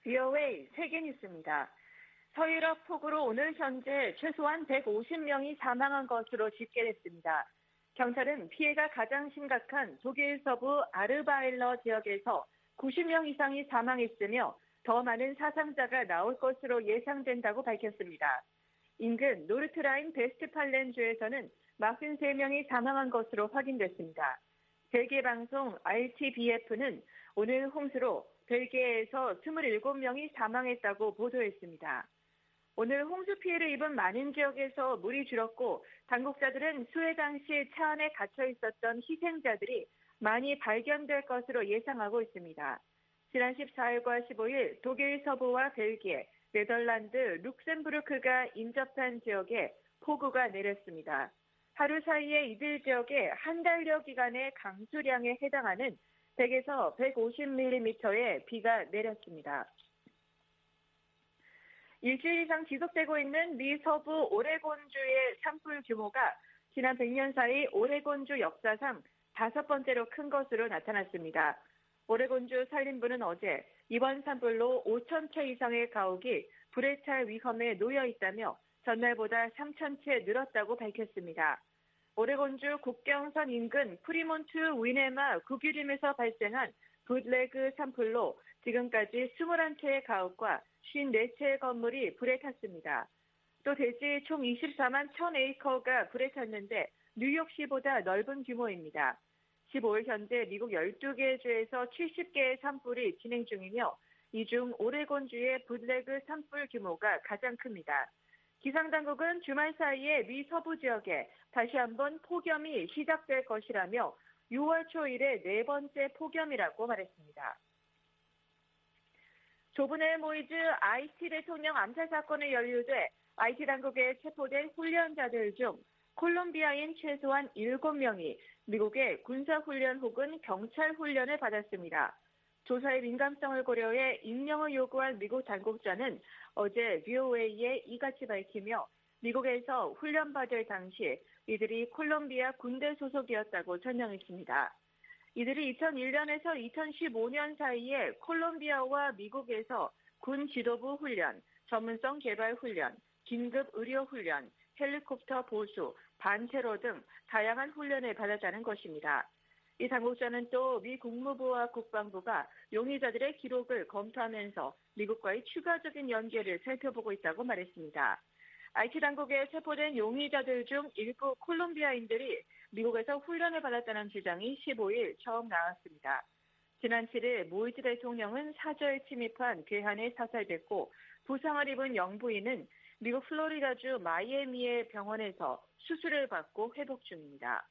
VOA 세계뉴스입니다. 서유럽 폭우로 오늘 현재 최소한 150명이 사망한 것으로 집계됐습니다. 경찰은 피해가 가장 심각한 독일 서부 아르바일러 지역에서 90명 이상이 사망했으며 더 많은 사상자가 나올 것으로 예상된다고 밝혔습니다. 인근 노르트라인 베스트팔렌주에서는 43명이 사망한 것으로 확인됐습니다. 벨기에 방송 RTBF는 오늘 홍수로 벨기에에서 27명이 사망했다고 보도했습니다. 오늘 홍수 피해를 입은 많은 지역에서 물이 줄었고 당국자들은 수해 당시 차 안에 갇혀 있었던 희생자들이 많이 발견될 것으로 예상하고 있습니다. 지난 14일과 15일 독일 서부와 벨기에, 네덜란드, 룩셈부르크가 인접한 지역에 폭우가 내렸습니다. 하루 사이에 이들 지역에 한 달여 기간의 강수량에 해당하는 100에서 150mm의 비가 내렸습니다. 일주일 이상 지속되고 있는 미 서부 오레곤주의 산불 규모가 지난 100년 사이 오레곤주 역사상 5번째로 큰 것으로 나타났습니다. 오레곤주 산림부는 어제 이번 산불로 5,000채 이상의 가옥이 불에 탈 위험에 놓여 있다며 전날보다 3,000채 늘었다고 밝혔습니다. 오레곤주 국경선 인근 프리몬트 위네마 구규림에서 발생한 붓레그 산불로 지금까지 21채의 가옥과 54채의 건물이 불에 탔습니다. 또 대지 총 24만 1,000에이커가 불에 탔는데 뉴욕시보다 넓은 규모입니다. 15일 현재 미국 12개 주에서 70개의 산불이 진행 중이며 이 중 오레곤주의 붓레그 산불 규모가 가장 큽니다. 기상당국은 주말 사이에 미 서부 지역에 다시 한번 폭염이 시작될 것이라며 6월 초 이래 4번째 폭염이라고 말했습니다. 조브넬 모이즈 IT 대통령 암살 사건에 연루돼 IT 당국에 체포된 훈련자들 중 콜롬비아인 최소한 7명이 미국의 군사훈련 혹은 경찰훈련을 받았습니다. 조사의 민감성을 고려해 임명을 요구한 미국 당국자는 어제 VOA에 이같이 밝히며 미국에서 훈련받을 당시 이들이 콜롬비아 군대 소속이었다고 설명했습니다. 이들이 2001년에서 2015년 사이에 콜롬비아와 미국에서 군 지도부 훈련, 전문성 개발 훈련, 긴급 의료 훈련, 헬리콥터 보수, 반테러 등 다양한 훈련을 받았다는 것입니다. 이 당국자는 또 미 국무부와 국방부가 용의자들의 기록을 검토하면서 미국과의 추가적인 연계를 살펴보고 있다고 말했습니다. IT 당국에 체포된 용의자들 중 일부 콜롬비아인들이 미국에서 훈련을 받았다는 주장이 15일 처음 나왔습니다. 지난 7일 모이즈 대통령은 사저에 침입한 괴한에 사살됐고 부상을 입은 영부인은 미국 플로리다주 마이애미의 병원에서 수술을 받고 회복 중입니다.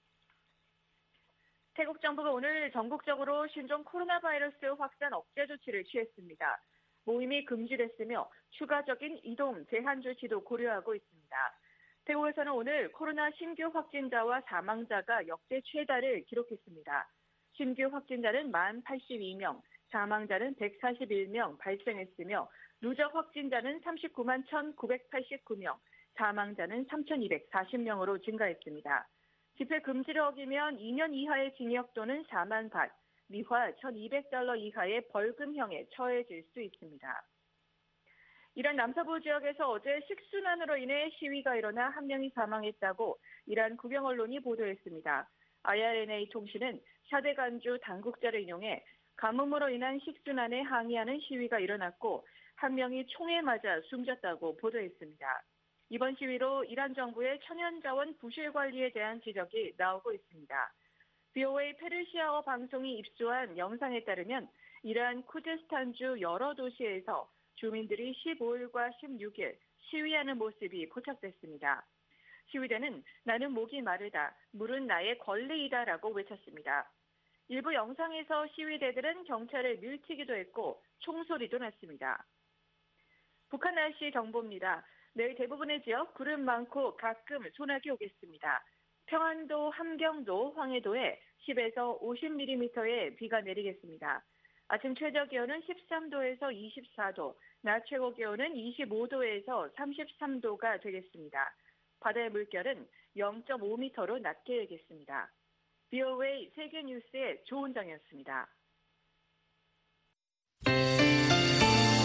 태국 정부가 오늘 전국적으로 신종 코로나 바이러스 확산 억제 조치를 취했습니다. 모임이 금지됐으며 추가적인 이동 제한 조치도 고려하고 있습니다. 태국에서는 오늘 코로나 신규 확진자와 사망자가 역대 최다를 기록했습니다. 신규 확진자는 82명, 사망자는 141명 발생했으며 누적 확진자는 39만 1,989명, 사망자는 3,240명으로 증가했습니다. 집회 금지를 어기면 2년 이하의 징역 또는 4만 bat, 미화 $1,200 이하의 벌금형에 처해질 수 있습니다. 이란 남서부 지역에서 어제 식순환으로 인해 시위가 일어나 한 명이 사망했다고 이란 국영 언론이 보도했습니다. IRNA 통신은 샤데 간주 당국자를 인용해 가뭄으로 인한 식순환에 항의하는 시위가 일어났고 한 명이 총에 맞아 숨졌다고 보도했습니다. 이번 시위로 이란 정부의 천연자원 부실 관리에 대한 지적이 나오고 있습니다. VOA 페르시아어 방송이 입수한 영상에 따르면 이란 쿠드스탄주 여러 도시에서 주민들이 15일과 16일 시위하는 모습이 포착됐습니다. 시위대는 나는 목이 마르다, 물은 나의 권리이다라고 외쳤습니다. 일부 영상에서 시위대들은 경찰을 밀치기도 했고 총소리도 났습니다. 북한 날씨 정보입니다. 내일 대부분의 지역 구름 많고 가끔 소나기 오겠습니다. 평안도, 함경도, 황해도에 10에서 50mm의 비가 내리겠습니다. 아침 최저 기온은 13도에서 24도, 낮 최고 기온은 25도에서 33도가 되겠습니다. 바다의 물결은 0.5m로 낮게 일겠습니다. VOA 세계뉴스의 조은정이었습니다.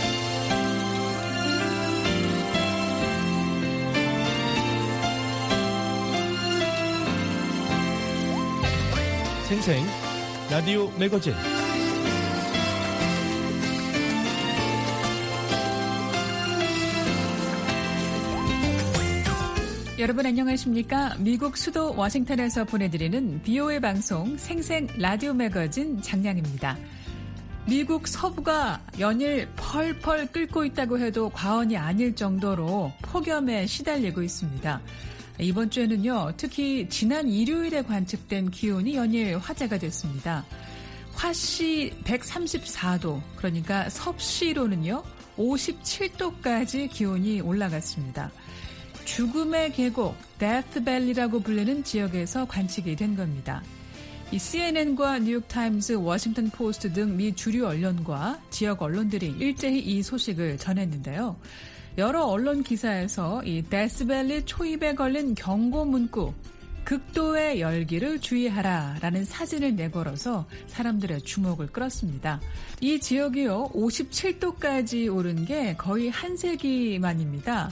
생생 라디오 매거진. 여러분 안녕하십니까? 미국 수도 워싱턴에서 보내드리는 BOA 방송 생생 라디오 매거진 장량입니다. 미국 서부가 연일 펄펄 끓고 있다고 해도 과언이 아닐 정도로 폭염에 시달리고 있습니다. 이번 주에는요, 특히 지난 일요일에 관측된 기온이 연일 화제가 됐습니다. 화씨 134도, 그러니까 섭씨로는요, 57도까지 기온이 올라갔습니다. 죽음의 계곡, 데스밸리라고 불리는 지역에서 관측이 된 겁니다. 이 CNN과 뉴욕타임스, 워싱턴 포스트 등 미 주류 언론과 지역 언론들이 일제히 이 소식을 전했는데요. 여러 언론 기사에서 이 데스밸리 초입에 걸린 경고 문구, 극도의 열기를 주의하라라는 사진을 내걸어서 사람들의 주목을 끌었습니다. 이 지역이요, 57도까지 오른 게 거의 한 세기 만입니다.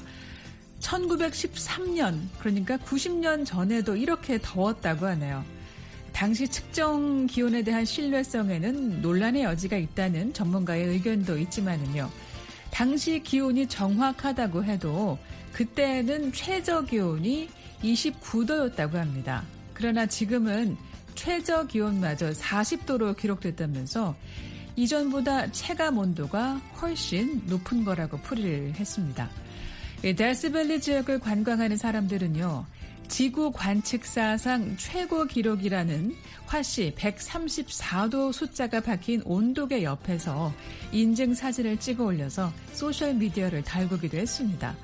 1913년, 그러니까 90년 전에도 이렇게 더웠다고 하네요. 당시 측정 기온에 대한 신뢰성에는 논란의 여지가 있다는 전문가의 의견도 있지만은요. 당시 기온이 정확하다고 해도 그때는 최저 기온이 29도였다고 합니다. 그러나 지금은 최저 기온마저 40도로 기록됐다면서 이전보다 체감 온도가 훨씬 높은 거라고 풀이를 했습니다. 데스밸리 지역을 관광하는 사람들은요, 지구 관측사상 최고 기록이라는 화씨 134도 숫자가 박힌 온도계 옆에서 인증 사진을 찍어 올려서 소셜미디어를 달구기도 했습니다.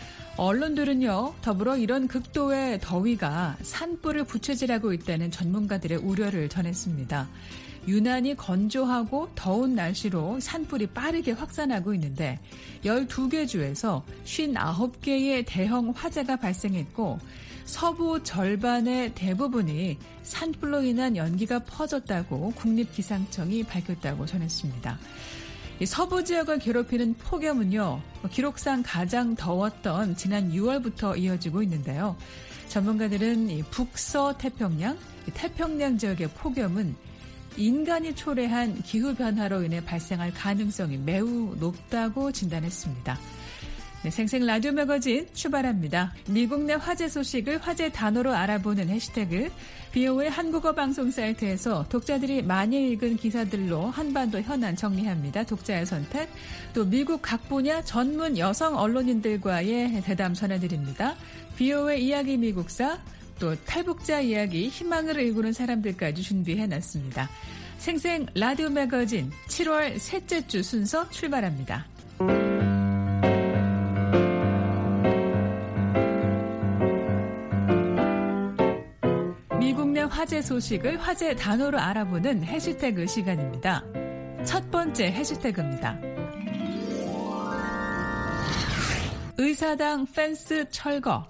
언론들은요, 더불어 이런 극도의 더위가 산불을 부채질하고 있다는 전문가들의 우려를 전했습니다. 유난히 건조하고 더운 날씨로 산불이 빠르게 확산하고 있는데 12개 주에서 59개의 대형 화재가 발생했고 서부 절반의 대부분이 산불로 인한 연기가 퍼졌다고 국립기상청이 밝혔다고 전했습니다. 이 서부 지역을 괴롭히는 폭염은요, 기록상 가장 더웠던 지난 6월부터 이어지고 있는데요. 전문가들은 이 북서 태평양, 태평양 지역의 폭염은 인간이 초래한 기후변화로 인해 발생할 가능성이 매우 높다고 진단했습니다. 네, 생생 라디오 매거진 출발합니다. 미국 내 화제 소식을 화제 단어로 알아보는 해시태그 BOA 한국어 방송 사이트에서 독자들이 많이 읽은 기사들로 한반도 현안 정리합니다. 독자의 선택, 또 미국 각 분야 전문 여성 언론인들과의 대담 전해드립니다. BOA 이야기 미국사, 또 탈북자 이야기, 희망을 일구는 사람들까지 준비해놨습니다. 생생 라디오 매거진 7월 셋째 주 순서 출발합니다. 미국 내 화제 소식을 화제 단어로 알아보는 해시태그 시간입니다. 첫 번째 해시태그입니다. 의사당 펜스 철거.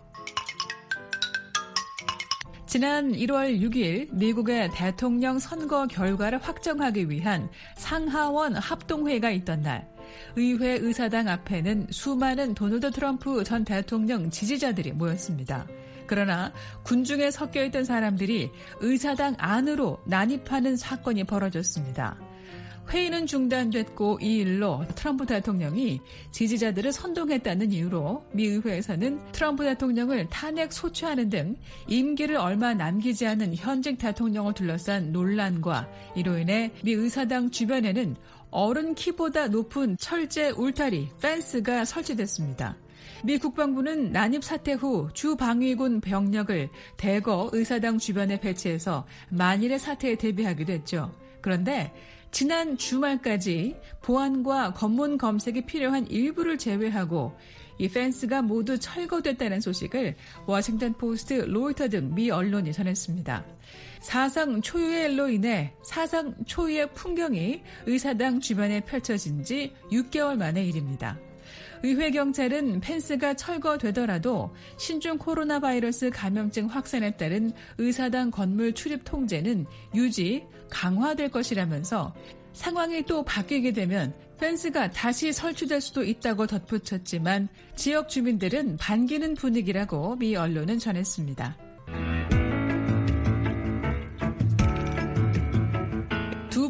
지난 1월 6일 미국의 대통령 선거 결과를 확정하기 위한 상하원 합동회의가 있던 날, 의회 의사당 앞에는 수많은 도널드 트럼프 전 대통령 지지자들이 모였습니다. 그러나 군중에 섞여있던 사람들이 의사당 안으로 난입하는 사건이 벌어졌습니다. 회의는 중단됐고 이 일로 트럼프 대통령이 지지자들을 선동했다는 이유로 미 의회에서는 트럼프 대통령을 탄핵 소추하는 등 임기를 얼마 남기지 않은 현직 대통령을 둘러싼 논란과 이로 인해 미 의사당 주변에는 어른 키보다 높은 철제 울타리, 펜스가 설치됐습니다. 미 국방부는 난입 사태 후 주방위군 병력을 대거 의사당 주변에 배치해서 만일의 사태에 대비하기도 했죠. 그런데 지난 주말까지 보안과 검문 검색이 필요한 일부를 제외하고 이 펜스가 모두 철거됐다는 소식을 워싱턴 포스트, 로이터 등 미 언론이 전했습니다. 사상 초유의 일로 인해 사상 초유의 풍경이 의사당 주변에 펼쳐진 지 6개월 만의 일입니다. 의회 경찰은 펜스가 철거되더라도 신종 코로나 바이러스 감염증 확산에 따른 의사당 건물 출입 통제는 유지, 강화될 것이라면서 상황이 또 바뀌게 되면 펜스가 다시 설치될 수도 있다고 덧붙였지만 지역 주민들은 반기는 분위기라고 미 언론은 전했습니다.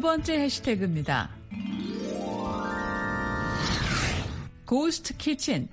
번째 해시태그입니다. 고스트 키친.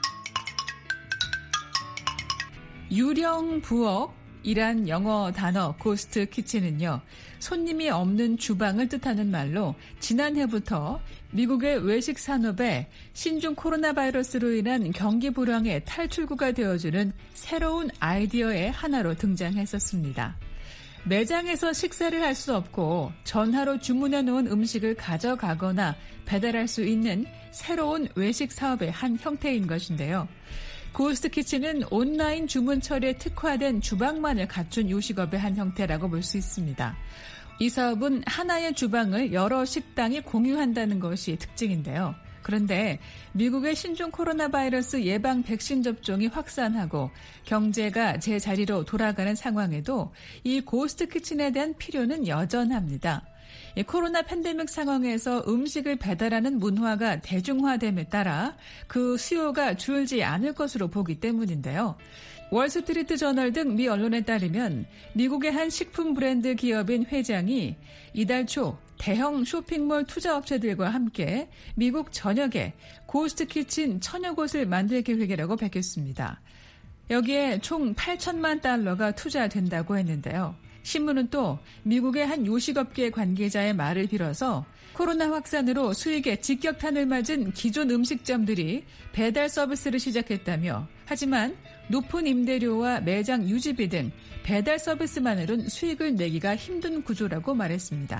유령 부엌이란 영어 단어 고스트 키친은요, 손님이 없는 주방을 뜻하는 말로 지난해부터 미국의 외식 산업에 신종 코로나 바이러스로 인한 경기 불황의 탈출구가 되어주는 새로운 아이디어의 하나로 등장했었습니다. 매장에서 식사를 할 수 없고 전화로 주문해 놓은 음식을 가져가거나 배달할 수 있는 새로운 외식 사업의 한 형태인 것인데요. 고스트 키친은 온라인 주문 처리에 특화된 주방만을 갖춘 요식업의 한 형태라고 볼 수 있습니다. 이 사업은 하나의 주방을 여러 식당이 공유한다는 것이 특징인데요. 그런데 미국의 신종 코로나 바이러스 예방 백신 접종이 확산하고 경제가 제자리로 돌아가는 상황에도 이 고스트 키친에 대한 필요는 여전합니다. 코로나 팬데믹 상황에서 음식을 배달하는 문화가 대중화됨에 따라 그 수요가 줄지 않을 것으로 보기 때문인데요. 월스트리트 저널 등 미 언론에 따르면 미국의 한 식품 브랜드 기업인 회장이 이달 초 대형 쇼핑몰 투자업체들과 함께 미국 전역에 고스트 키친 1000여 곳을 만들 계획이라고 밝혔습니다. 여기에 총 8천만 달러가 투자된다고 했는데요. 신문은 또 미국의 한 요식업계 관계자의 말을 빌어서 코로나 확산으로 수익에 직격탄을 맞은 기존 음식점들이 배달 서비스를 시작했다며, 하지만 높은 임대료와 매장 유지비 등 배달 서비스만으로는 수익을 내기가 힘든 구조라고 말했습니다.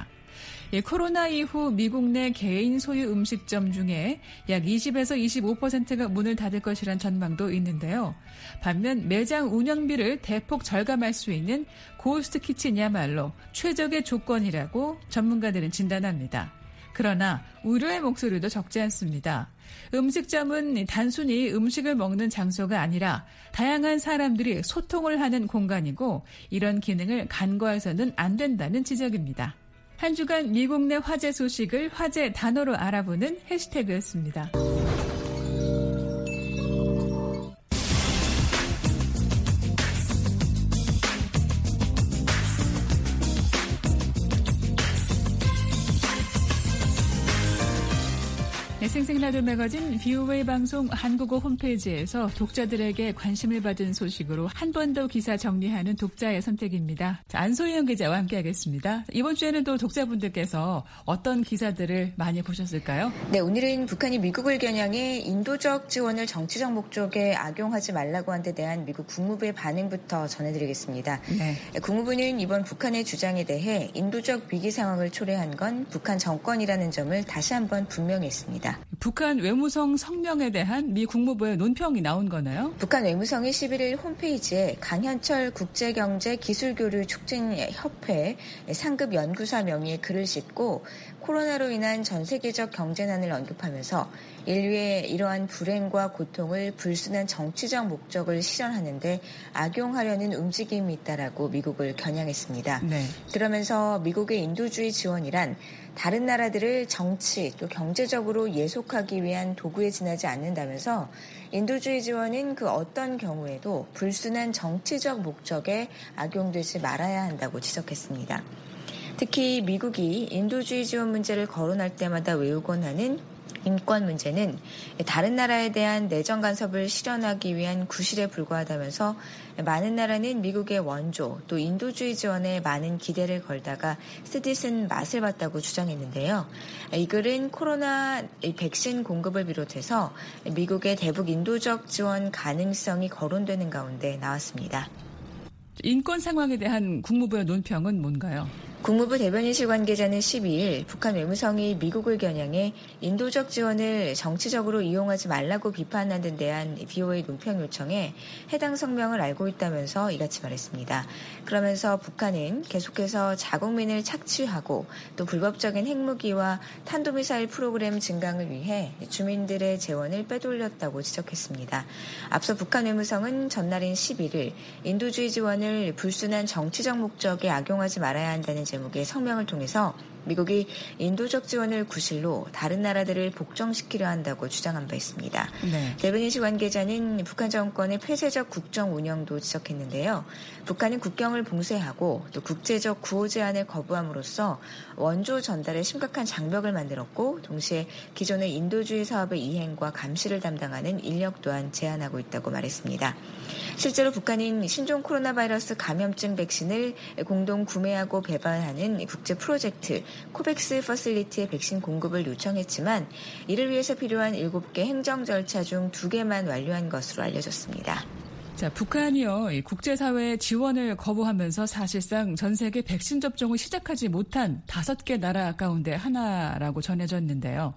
코로나 이후 미국 내 개인 소유 음식점 중에 약 20에서 25%가 문을 닫을 것이란 전망도 있는데요. 반면 매장 운영비를 대폭 절감할 수 있는 고스트 키친이야말로 최적의 조건이라고 전문가들은 진단합니다. 그러나 우려의 목소리도 적지 않습니다. 음식점은 단순히 음식을 먹는 장소가 아니라 다양한 사람들이 소통을 하는 공간이고, 이런 기능을 간과해서는 안 된다는 지적입니다. 한 주간 미국 내 화제 소식을 화제 단어로 알아보는 해시태그였습니다. 생생라디오 매거진 VOA 방송 한국어 홈페이지에서 독자들에게 관심을 받은 소식으로 한 번 더 기사 정리하는 독자의 선택입니다. 자, 안소희영 기자와 함께하겠습니다. 이번 주에는 또 독자분들께서 어떤 기사들을 많이 보셨을까요? 네, 오늘은 북한이 미국을 겨냥해 인도적 지원을 정치적 목적에 악용하지 말라고 한 데 대한 미국 국무부의 반응부터 전해드리겠습니다. 네. 국무부는 이번 북한의 주장에 대해 인도적 위기 상황을 초래한 건 북한 정권이라는 점을 다시 한번 분명히 했습니다. 북한 외무성 성명에 대한 미 국무부의 논평이 나온 거네요. 북한 외무성이 11일 홈페이지에 강현철 국제경제기술교류 촉진협회 상급 연구사 명의의 글을 싣고 코로나로 인한 전 세계적 경제난을 언급하면서 인류의 이러한 불행과 고통을 불순한 정치적 목적을 실현하는 데 악용하려는 움직임이 있다라고 미국을 겨냥했습니다. 네. 그러면서 미국의 인도주의 지원이란 다른 나라들을 정치 또 경제적으로 예속하기 위한 도구에 지나지 않는다면서 인도주의 지원은 그 어떤 경우에도 불순한 정치적 목적에 악용되지 말아야 한다고 지적했습니다. 특히 미국이 인도주의 지원 문제를 거론할 때마다 외우곤 하는 인권 문제는 다른 나라에 대한 내정 간섭을 실현하기 위한 구실에 불과하다면서 많은 나라는 미국의 원조 또 인도주의 지원에 많은 기대를 걸다가 쓰디쓴 맛을 봤다고 주장했는데요. 이 글은 코로나 백신 공급을 비롯해서 미국의 대북 인도적 지원 가능성이 거론되는 가운데 나왔습니다. 인권 상황에 대한 국무부의 논평은 뭔가요? 국무부 대변인실 관계자는 12일 북한 외무성이 미국을 겨냥해 인도적 지원을 정치적으로 이용하지 말라고 비판한 데 대한 VOA 논평 요청에 해당 성명을 알고 있다면서 이같이 말했습니다. 그러면서 북한은 계속해서 자국민을 착취하고 또 불법적인 핵무기와 탄도미사일 프로그램 증강을 위해 주민들의 재원을 빼돌렸다고 지적했습니다. 앞서 북한 외무성은 전날인 11일 인도주의 지원을 불순한 정치적 목적에 악용하지 말아야 한다는 제목의 성명을 통해서 미국이 인도적 지원을 구실로 다른 나라들을 복종시키려 한다고 주장한 바 있습니다. 네. 데브니시 관계자는 북한 정권의 폐쇄적 국정 운영도 지적했는데요. 북한은 국경을 봉쇄하고 또 국제적 구호 제한을 거부함으로써 원조 전달에 심각한 장벽을 만들었고 동시에 기존의 인도주의 사업의 이행과 감시를 담당하는 인력 또한 제한하고 있다고 말했습니다. 실제로 북한은 신종 코로나 바이러스 감염증 백신을 공동 구매하고 배발하는 국제 프로젝트 코백스 퍼실리티의 백신 공급을 요청했지만 이를 위해서 필요한 7개 행정 절차 중 2개만 완료한 것으로 알려졌습니다. 자, 북한이요, 국제사회의 지원을 거부하면서 사실상 전 세계 백신 접종을 시작하지 못한 5개 나라 가운데 하나라고 전해졌는데요.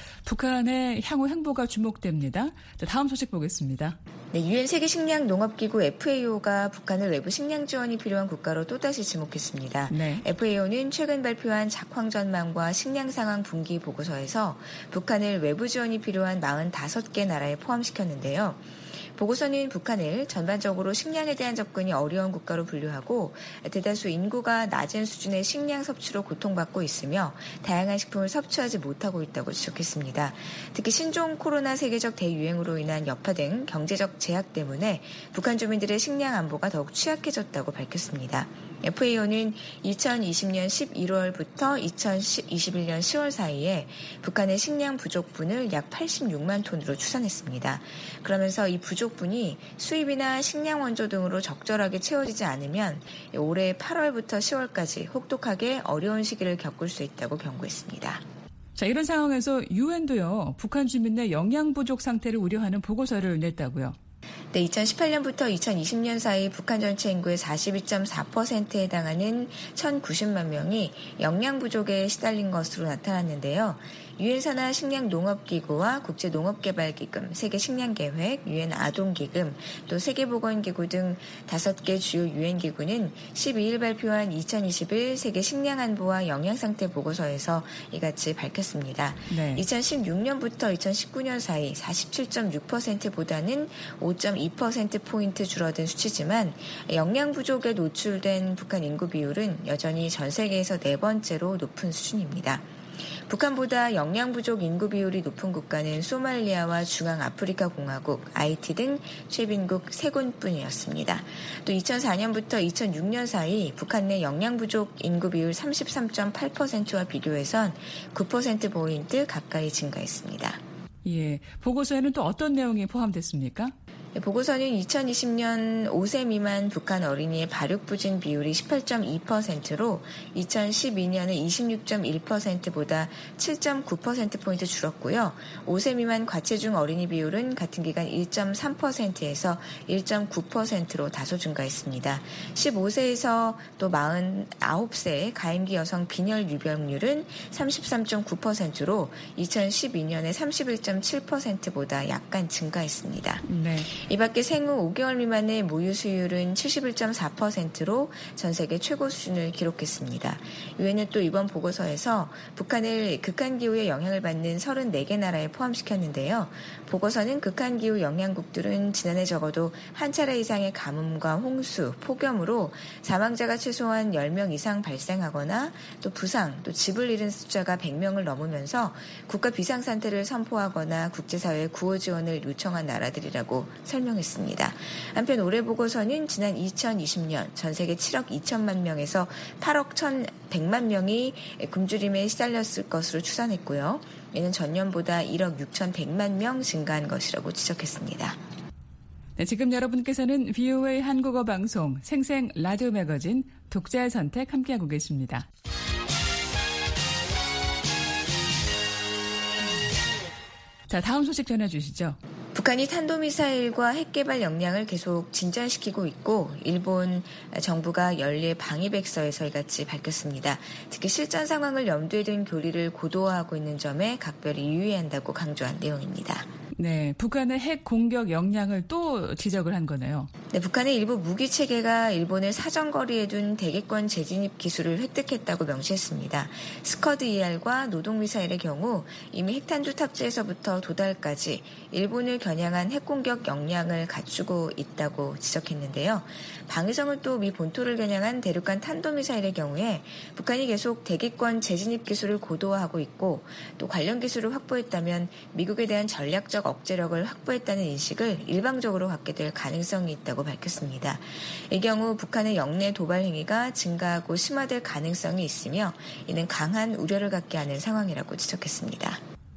북한의 향후 행보가 주목됩니다. 자, 다음 소식 보겠습니다. 네, 유엔 세계식량농업기구 FAO가 북한을 외부 식량 지원이 필요한 국가로 또다시 지목했습니다. 네. FAO는 최근 발표한 작황 전망과 식량 상황 분기 보고서에서 북한을 외부 지원이 필요한 45개 나라에 포함시켰는데요. 보고서는 북한을 전반적으로 식량에 대한 접근이 어려운 국가로 분류하고 대다수 인구가 낮은 수준의 식량 섭취로 고통받고 있으며 다양한 식품을 섭취하지 못하고 있다고 지적했습니다. 특히 신종 코로나 세계적 대유행으로 인한 여파 등 경제적 제약 때문에 북한 주민들의 식량 안보가 더욱 취약해졌다고 밝혔습니다. FAO는 2020년 11월부터 2021년 10월 사이에 북한의 식량 부족분을 약 86만 톤으로 추산했습니다. 그러면서 이 부족분이 수입이나 식량 원조 등으로 적절하게 채워지지 않으면 올해 8월부터 10월까지 혹독하게 어려운 시기를 겪을 수 있다고 경고했습니다. 자, 이런 상황에서 유엔도요, 북한 주민의 영양 부족 상태를 우려하는 보고서를 냈다고요. 네, 2018년부터 2020년 사이 북한 전체 인구의 42.4%에 해당하는 1,090만 명이 영양 부족에 시달린 것으로 나타났는데요. 유엔 산하 식량농업기구와 국제농업개발기금, 세계식량계획, 유엔 아동기금, 또 세계보건기구 등 5개 주요 유엔 기구는 12일 발표한 2021 세계식량안보와 영양상태 보고서에서 이같이 밝혔습니다. 네. 2016년부터 2019년 사이 47.6%보다는 5.2%포인트 줄어든 수치지만 영양 부족에 노출된 북한 인구 비율은 여전히 전 세계에서 4번째로 높은 수준입니다. 북한보다 영양 부족 인구 비율이 높은 국가는 소말리아와 중앙아프리카 공화국, 하이티 등 최빈국 3군뿐이었습니다. 또 2004년부터 2006년 사이 북한 내 영양 부족 인구 비율 33.8%와 비교해선 9%포인트 가까이 증가했습니다. 예, 보고서에는 또 어떤 내용이 포함됐습니까? 보고서는 2020년 5세 미만 북한 어린이의 발육부진 비율이 18.2%로 2012년의 26.1%보다 7.9%포인트 줄었고요. 5세 미만 과체중 어린이 비율은 같은 기간 1.3%에서 1.9%로 다소 증가했습니다. 15세에서 또 49세의 가임기 여성 빈혈 유병률은 33.9%로 2012년의 31.7%보다 약간 증가했습니다. 네. 이 밖에 생후 5개월 미만의 모유 수율은 71.4%로 전 세계 최고 수준을 기록했습니다. 유엔은 또 이번 보고서에서 북한을 극한기후의 영향을 받는 34개 나라에 포함시켰는데요. 보고서는 극한기후 영향국들은 지난해 적어도 한 차례 이상의 가뭄과 홍수, 폭염으로 사망자가 최소한 10명 이상 발생하거나 또 부상, 또 집을 잃은 숫자가 100명을 넘으면서 국가 비상상태를 선포하거나 국제사회의 구호 지원을 요청한 나라들이라고 설명했습니다. 한편 올해 보고서는 지난 2020년 전 세계 7억 2천만 명에서 8억 1,100만 명이 굶주림에 시달렸을 것으로 추산했고요. 이는 전년보다 1억 6,100만 명 증가한 것이라고 지적했습니다. 네, 지금 여러분께서는 VOA 한국어 방송 생생 라디오 매거진 독자의 선택 함께하고 계십니다. 자, 다음 소식 전해주시죠. 북한이 탄도미사일과 핵개발 역량을 계속 진전시키고 있고 일본 정부가 연례 방위백서에서 이같이 밝혔습니다. 특히 실전 상황을 염두에 둔 교리를 고도화하고 있는 점에 각별히 유의한다고 강조한 내용입니다. 네, 북한의 핵 공격 역량을 또 지적을 한 거네요. 네, 북한의 일부 무기 체계가 일본을 사정거리에 둔 대기권 재진입 기술을 획득했다고 명시했습니다. 스커드 ER과 노동 미사일의 경우 이미 핵탄두 탑재에서부터 도달까지 일본을 겨냥한 핵공격 역량을 갖추고 있다고 지적했는데요. 방위성은 또 미 본토를 겨냥한 대륙간 탄도미사일의 경우에 북한이 계속 대기권 재진입 기술을 고도화하고 있고 또 관련 기술을 확보했다면 미국에 대한 전략적 억제력을 확보했다는 인식을 일방적으로 갖게 될 가능성이 있다고 밝혔습니다. 이 경우 북한의 영내 도발 행위가 증가하고 심화될 가능성이 있으며 이는 강한 우려를 갖게 하는 상황이라고 지적했습니다.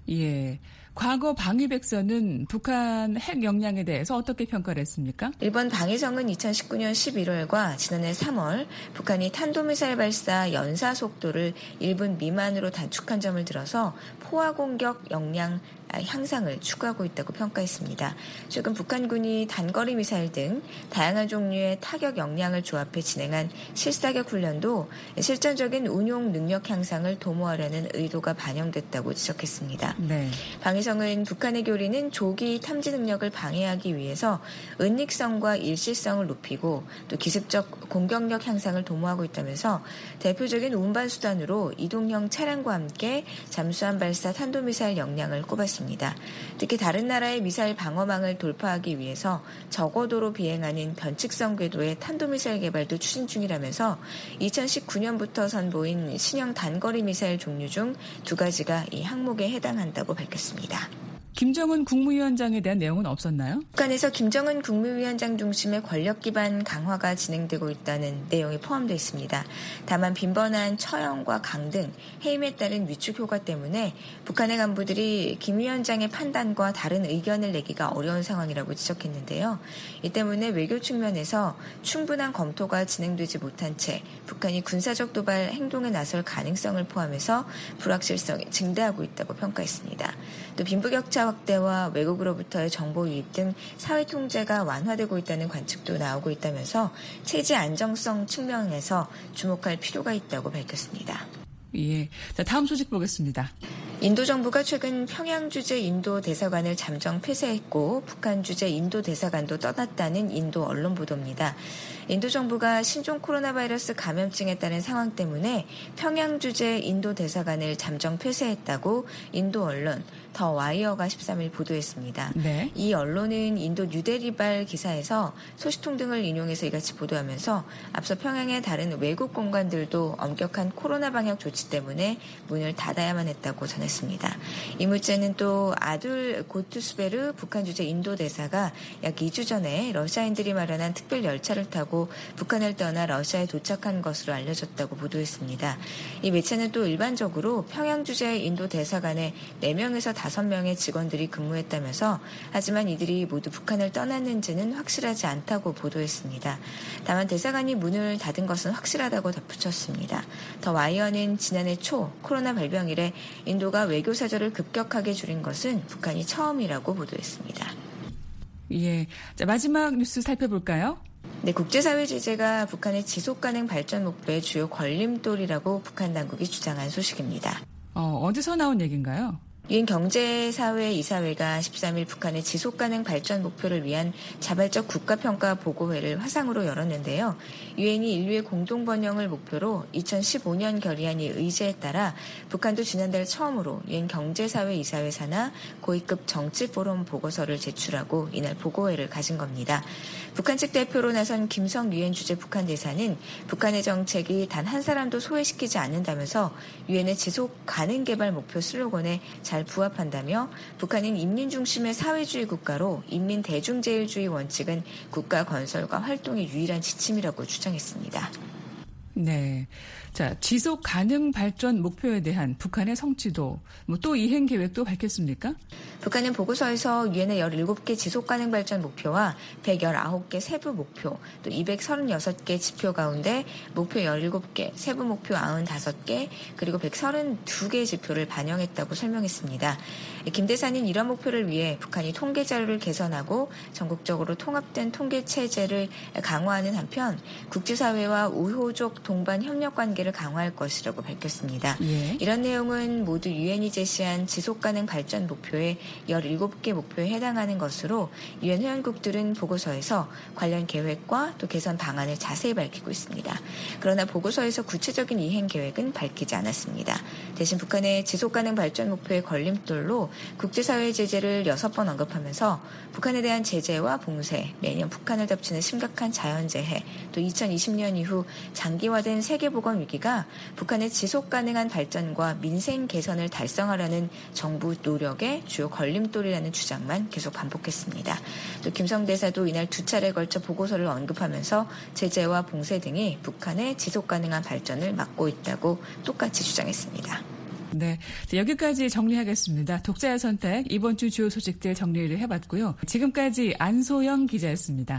예. 과거 방위백서는 북한 핵 역량에 대해서 어떻게 평가를 했습니까? 일본 방위성은 2019년 11월과 지난해 3월 북한이 탄도미사일 발사 연사 속도를 1분 미만으로 단축한 점을 들어서 포화 공격 역량 향상을 추구하고 있다고 평가했습니다. 최근 북한군이 단거리 미사일 등 다양한 종류의 타격 역량을 조합해 진행한 실사격 훈련도 실전적인 운용 능력 향상을 도모하려는 의도가 반영됐다고 지적했습니다. 네. 방위성은 북한의 교리는 조기 탐지 능력을 방해하기 위해서 은닉성과 일시성을 높이고 또 기습적 공격력 향상을 도모하고 있다면서 대표적인 운반 수단으로 이동형 차량과 함께 잠수함 발사 탄도미사일 역량을 꼽았습니다. 특히 다른 나라의 미사일 방어망을 돌파하기 위해서 저고도로 비행하는 변칙성 궤도의 탄도미사일 개발도 추진 중이라면서 2019년부터 선보인 신형 단거리 미사일 종류 중 2가지가 이 항목에 해당한다고 밝혔습니다. 김정은 국무위원장에 대한 내용은 없었나요? 북한에서 김정은 국무위원장 중심의 권력 기반 강화가 진행되고 있다는 내용이 포함되어 있습니다. 다만 빈번한 처형과 강등, 해임에 따른 위축 효과 때문에 북한의 간부들이 김 위원장의 판단과 다른 의견을 내기가 어려운 상황이라고 지적했는데요. 이 때문에 외교 측면에서 충분한 검토가 진행되지 못한 채 북한이 군사적 도발 행동에 나설 가능성을 포함해서 불확실성이 증대하고 있다고 평가했습니다. 또 빈부격차 확대와 외국으로부터의 정보 유입 등 사회 통제가 완화되고 있다는 관측도 나오고 있다면서 체제 안정성 측면에서 주목할 필요가 있다고 밝혔습니다. 예. 자, 다음 소식 보겠습니다. 인도 정부가 최근 평양 주재 인도 대사관을 잠정 폐쇄했고 북한 주재 인도 대사관도 떠났다는 인도 언론 보도입니다. 인도 정부가 신종 코로나 바이러스 감염증에 따른 상황 때문에 평양 주재 인도 대사관을 잠정 폐쇄했다고 인도 언론 더 와이어가 13일 보도했습니다. 네. 이 언론은 인도 뉴델리발 기사에서 소식통 등을 인용해서 이같이 보도하면서 앞서 평양의 다른 외국 공관들도 엄격한 코로나 방역 조치 때문에 문을 닫아야만 했다고 전했습니다. 이 문자는 또 아둘 고투스베르 북한 주재 인도 대사가 약 2주 전에 러시아인들이 마련한 특별 열차를 타고 북한을 떠나 러시아에 도착한 것으로 알려졌다고 보도했습니다. 이 매체는 또 일반적으로 평양 주재 인도 대사관에 4명에서 5명의 직원들이 근무했다면서 하지만 이들이 모두 북한을 떠났는지는 확실하지 않다고 보도했습니다. 다만 대사관이 문을 닫은 것은 확실하다고 덧붙였습니다. 더 와이어는 지난해 초 코로나 발병 이래 인도가 외교 사절을 급격하게 줄인 것은 북한이 처음이라고 보도했습니다. 예. 자, 마지막 뉴스 살펴볼까요? 네, 국제사회 제재가 북한의 지속가능 발전 목표의 주요 걸림돌이라고 북한 당국이 주장한 소식입니다. 어디서 나온 얘기인가요? 유엔 경제사회 이사회가 13일 북한의 지속가능 발전 목표를 위한 자발적 국가평가 보고회를 화상으로 열었는데요. 유엔이 인류의 공동번영을 목표로 2015년 결의한 이 의제에 따라 북한도 지난달 처음으로 유엔 경제사회 이사회 산하 고위급 정치포럼 보고서를 제출하고 이날 보고회를 가진 겁니다. 북한 측 대표로 나선 김성 유엔 주재 북한 대사는 북한의 정책이 단 한 사람도 소외시키지 않는다면서 유엔의 지속가능 개발 목표 슬로건에 잘 부합한다며 북한은 인민 중심의 사회주의 국가로 인민 대중제일주의 원칙은 국가 건설과 활동의 유일한 지침이라고 주장했습니다. 네. 자, 지속 가능 발전 목표에 대한 북한의 성취도, 또 이행 계획도 밝혔습니까? 북한은 보고서에서 유엔의 17개 지속 가능 발전 목표와 119개 세부 목표, 또 236개 지표 가운데 목표 17개, 세부 목표 95개, 그리고 132개 지표를 반영했다고 설명했습니다. 김 대사는 이런 목표를 위해 북한이 통계 자료를 개선하고 전국적으로 통합된 통계 체제를 강화하는 한편 국제사회와 우호적 동반 협력 관계를 강화할 것이라고 밝혔습니다. 예. 이런 내용은 모두 유엔이 제시한 지속가능 발전 목표의 17개 목표에 해당하는 것으로 유엔 회원국들은 보고서에서 관련 계획과 또 개선 방안을 자세히 밝히고 있습니다. 그러나 보고서에서 구체적인 이행 계획은 밝히지 않았습니다. 대신 북한의 지속가능 발전 목표의 걸림돌로 국제사회 제재를 6번 언급하면서 북한에 대한 제재와 봉쇄, 매년 북한을 덮치는 심각한 자연재해, 또 2020년 이후 장기화된 세계보건 위기가 북한의 지속가능한 발전과 민생 개선을 달성하려는 정부 노력의 주요 걸림돌이라는 주장만 계속 반복했습니다. 또 김성 대사도 이날 2차례에 걸쳐 보고서를 언급하면서 제재와 봉쇄 등이 북한의 지속가능한 발전을 막고 있다고 똑같이 주장했습니다. 네, 여기까지 정리하겠습니다. 독자의 선택, 이번 주 주요 소식들 정리를 해봤고요. 지금까지 안소영 기자였습니다.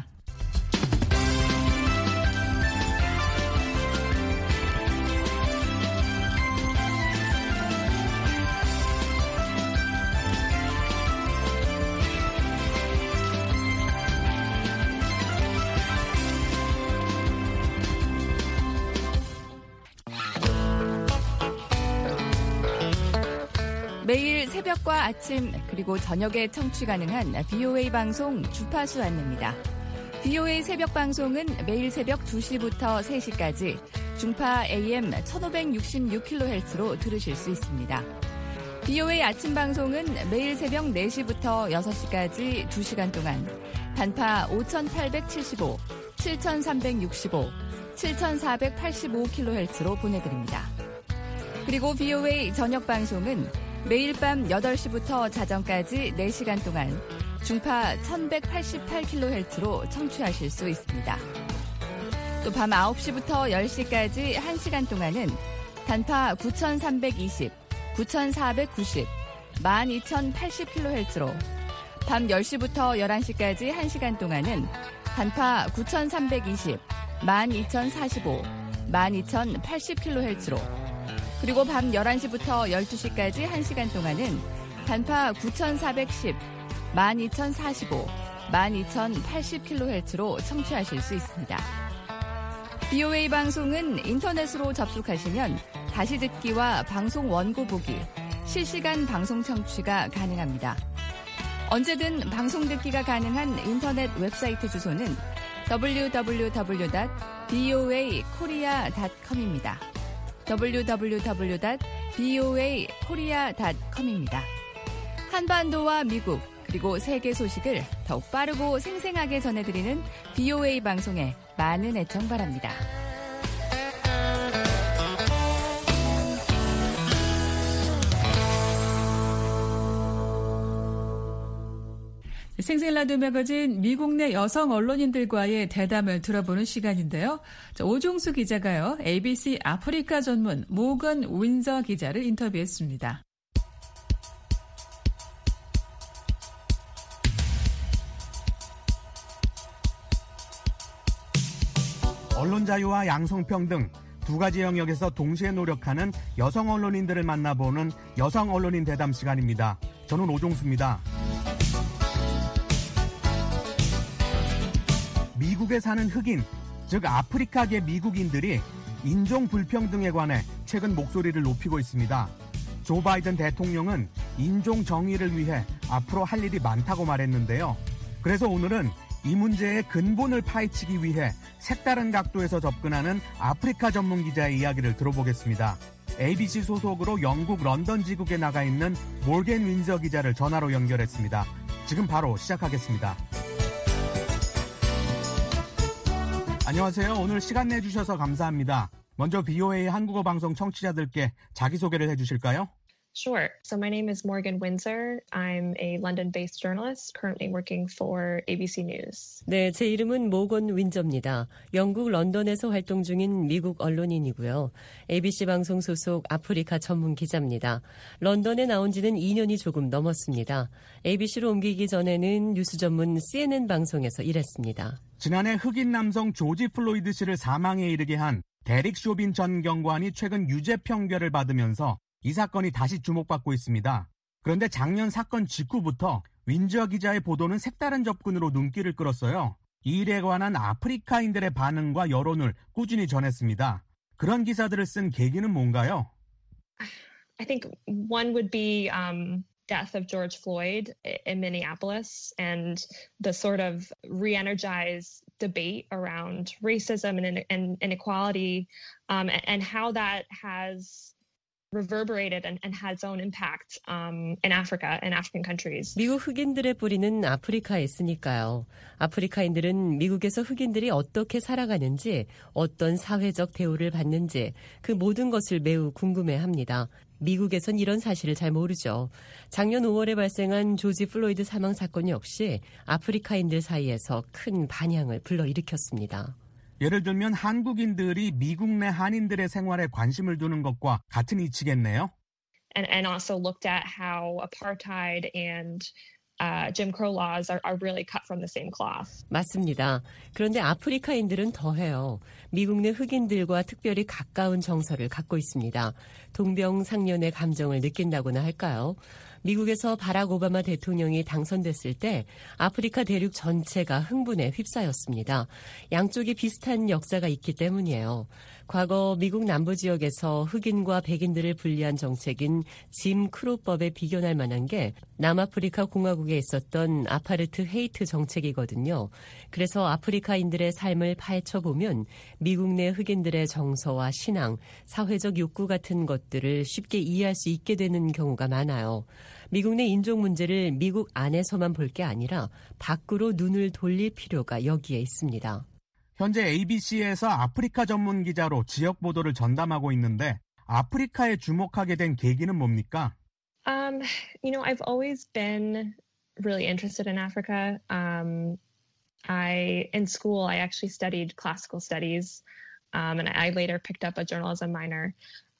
매일 새벽과 아침 그리고 저녁에 청취 가능한 VOA 방송 주파수 안내입니다. VOA 새벽 방송은 매일 새벽 2시부터 3시까지 중파 AM 1566kHz로 들으실 수 있습니다. VOA 아침 방송은 매일 새벽 4시부터 6시까지 2시간 동안 단파 5875, 7365, 7485kHz로 보내드립니다. 그리고 VOA 저녁 방송은 매일 밤 8시부터 자정까지 4시간 동안 중파 1188kHz로 청취하실 수 있습니다. 또 밤 9시부터 10시까지 1시간 동안은 단파 9320, 9490, 12080kHz로 밤 10시부터 11시까지 1시간 동안은 단파 9320, 12045, 12080kHz로 그리고 밤 11시부터 12시까지 1시간 동안은 단파 9410, 12045, 12080kHz로 청취하실 수 있습니다. VOA 방송은 인터넷으로 접속하시면 다시 듣기와 방송 원고 보기, 실시간 방송 청취가 가능합니다. 언제든 방송 듣기가 가능한 인터넷 웹사이트 주소는 www.voakorea.com입니다. www.voakorea.com입니다. 한반도와 미국 그리고 세계 소식을 더욱 빠르고 생생하게 전해드리는 VOA 방송에 많은 애청 바랍니다. 생생라디오 매거진 미국 내 여성 언론인들과의 대담을 들어보는 시간인데요. 오종수 기자가요, ABC 아프리카 전문 모건 윈저 기자를 인터뷰했습니다. 언론 자유와 양성평등 두 가지 영역에서 동시에 노력하는 여성 언론인들을 만나보는 여성 언론인 대담 시간입니다. 저는 오종수입니다. 미국에 사는 흑인, 즉 아프리카계 미국인들이 인종 불평등에 관해 최근 목소리를 높이고 있습니다. 조 바이든 대통령은 인종 정의를 위해 앞으로 할 일이 많다고 말했는데요. 그래서 오늘은 이 문제의 근본을 파헤치기 위해 색다른 각도에서 접근하는 아프리카 전문 기자의 이야기를 들어보겠습니다. ABC 소속으로 영국 런던 지국에 나가 있는 모건 윈저 기자를 전화로 연결했습니다. 지금 바로 시작하겠습니다. 안녕하세요. 오늘 시간 내주셔서 감사합니다. 먼저 VOA 한국어 방송 청취자들께 자기소개를 해주실까요? Sure. So my name is Morgan Windsor. I'm a London-based journalist currently working for ABC News. 네, 제 이름은 모건 윈저입니다. 영국 런던에서 활동 중인 미국 언론인이고요. ABC 방송 소속 아프리카 전문 기자입니다. 런던에 나온 지는 2년이 조금 넘었습니다. ABC로 옮기기 전에는 뉴스 전문 CNN 방송에서 일했습니다. 지난해 흑인 남성 조지 플로이드 씨를 사망에 이르게 한 데릭 쇼빈 전 경관이 최근 유죄 판결을 받으면서 이 사건이 다시 주목받고 있습니다. 그런데 작년 사건 직후부터 윈저 기자의 보도는 색다른 접근으로 눈길을 끌었어요. 이 일에 관한 아프리카인들의 반응과 여론을 꾸준히 전했습니다. 그런 기사들을 쓴 계기는 뭔가요? I think one would be death of George Floyd in Minneapolis and the sort of re-energized debate around racism and inequality and how that has reverberated and had its own impact in Africa and African countries. 미국 흑인들의 뿌리는 아프리카에 있으니까요. 아프리카인들은 미국에서 흑인들이 어떻게 살아가는지, 어떤 사회적 대우를 받는지 그 모든 것을 매우 궁금해합니다. 미국에선 이런 사실을 잘 모르죠. 작년 5월에 발생한 조지 플로이드 사망 사건 역시 아프리카인들 사이에서 큰 반향을 불러일으켰습니다. 예를 들면 한국인들이 미국 내 한인들의 생활에 관심을 두는 것과 같은 이치겠네요. And also looked at how apartheid and Jim Crow laws are really cut from the same cloth. 맞습니다. 그런데 아프리카인들은 더해요. 미국 내 흑인들과 특별히 가까운 정서를 갖고 있습니다. 동병상련의 감정을 느낀다고나 할까요? 미국에서 바락 오바마 대통령이 당선됐을 때 아프리카 대륙 전체가 흥분에 휩싸였습니다. 양쪽이 비슷한 역사가 있기 때문이에요. 과거 미국 남부 지역에서 흑인과 백인들을 분리한 정책인 짐 크로법에 비견할 만한 게 남아프리카 공화국에 있었던 아파르트 헤이트 정책이거든요. 그래서 아프리카인들의 삶을 파헤쳐보면 미국 내 흑인들의 정서와 신앙, 사회적 욕구 같은 것들을 쉽게 이해할 수 있게 되는 경우가 많아요. 미국 내 인종 문제를 미국 안에서만 볼 게 아니라 밖으로 눈을 돌릴 필요가 여기에 있습니다. 현재 ABC에서 아프리카 전문 기자로 지역 보도를 전담하고 있는데 아프리카에 주목하게 된 계기는 뭡니까? I've always been really interested in Africa. In school, I actually studied classical studies, and I later picked up a journalism minor.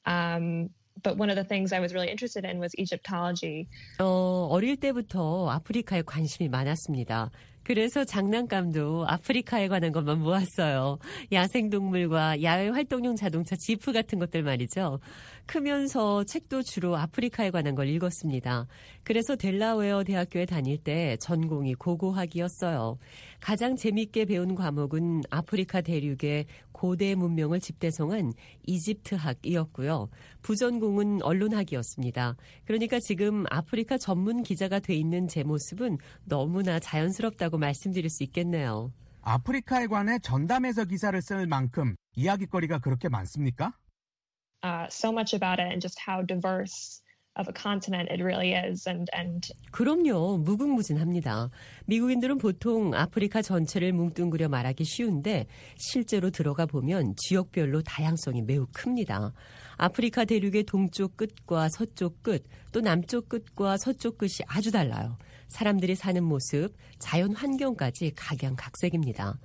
But one of the things I was really interested in was Egyptology. 어릴 때부터 아프리카에 관심이 많았습니다. 그래서 장난감도 아프리카에 관한 것만 모았어요. 야생동물과 야외 활동용 자동차 지프 같은 것들 말이죠. 크면서 책도 주로 아프리카에 관한 걸 읽었습니다. 그래서 델라웨어 대학교에 다닐 때 전공이 고고학이었어요. 가장 재미있게 배운 과목은 아프리카 대륙의 고대 문명을 집대성한 이집트학이었고요. 부전공은 언론학이었습니다. 그러니까 지금 아프리카 전문 기자가 돼 있는 제 모습은 너무나 자연스럽다고 말씀드릴 수 있겠네요. 아프리카에 관해 전담해서 기사를 쓸 만큼 이야깃거리가 그렇게 많습니까? So much about it and just how diverse of a continent it really is. And 그럼요. 무궁무진합니다. 미국인들은 보통 아프리카 전체를 뭉뚱그려 말하기 쉬운데 실제로 들어가 보면 지역별로 다양성이 매우 큽니다. 아프리카 대륙의 동쪽 끝과 서쪽 끝, 또 남쪽 끝과 서쪽 끝이 아주 달라요. 사람들이 사는 모습, 자연 환경까지 각양각색입니다.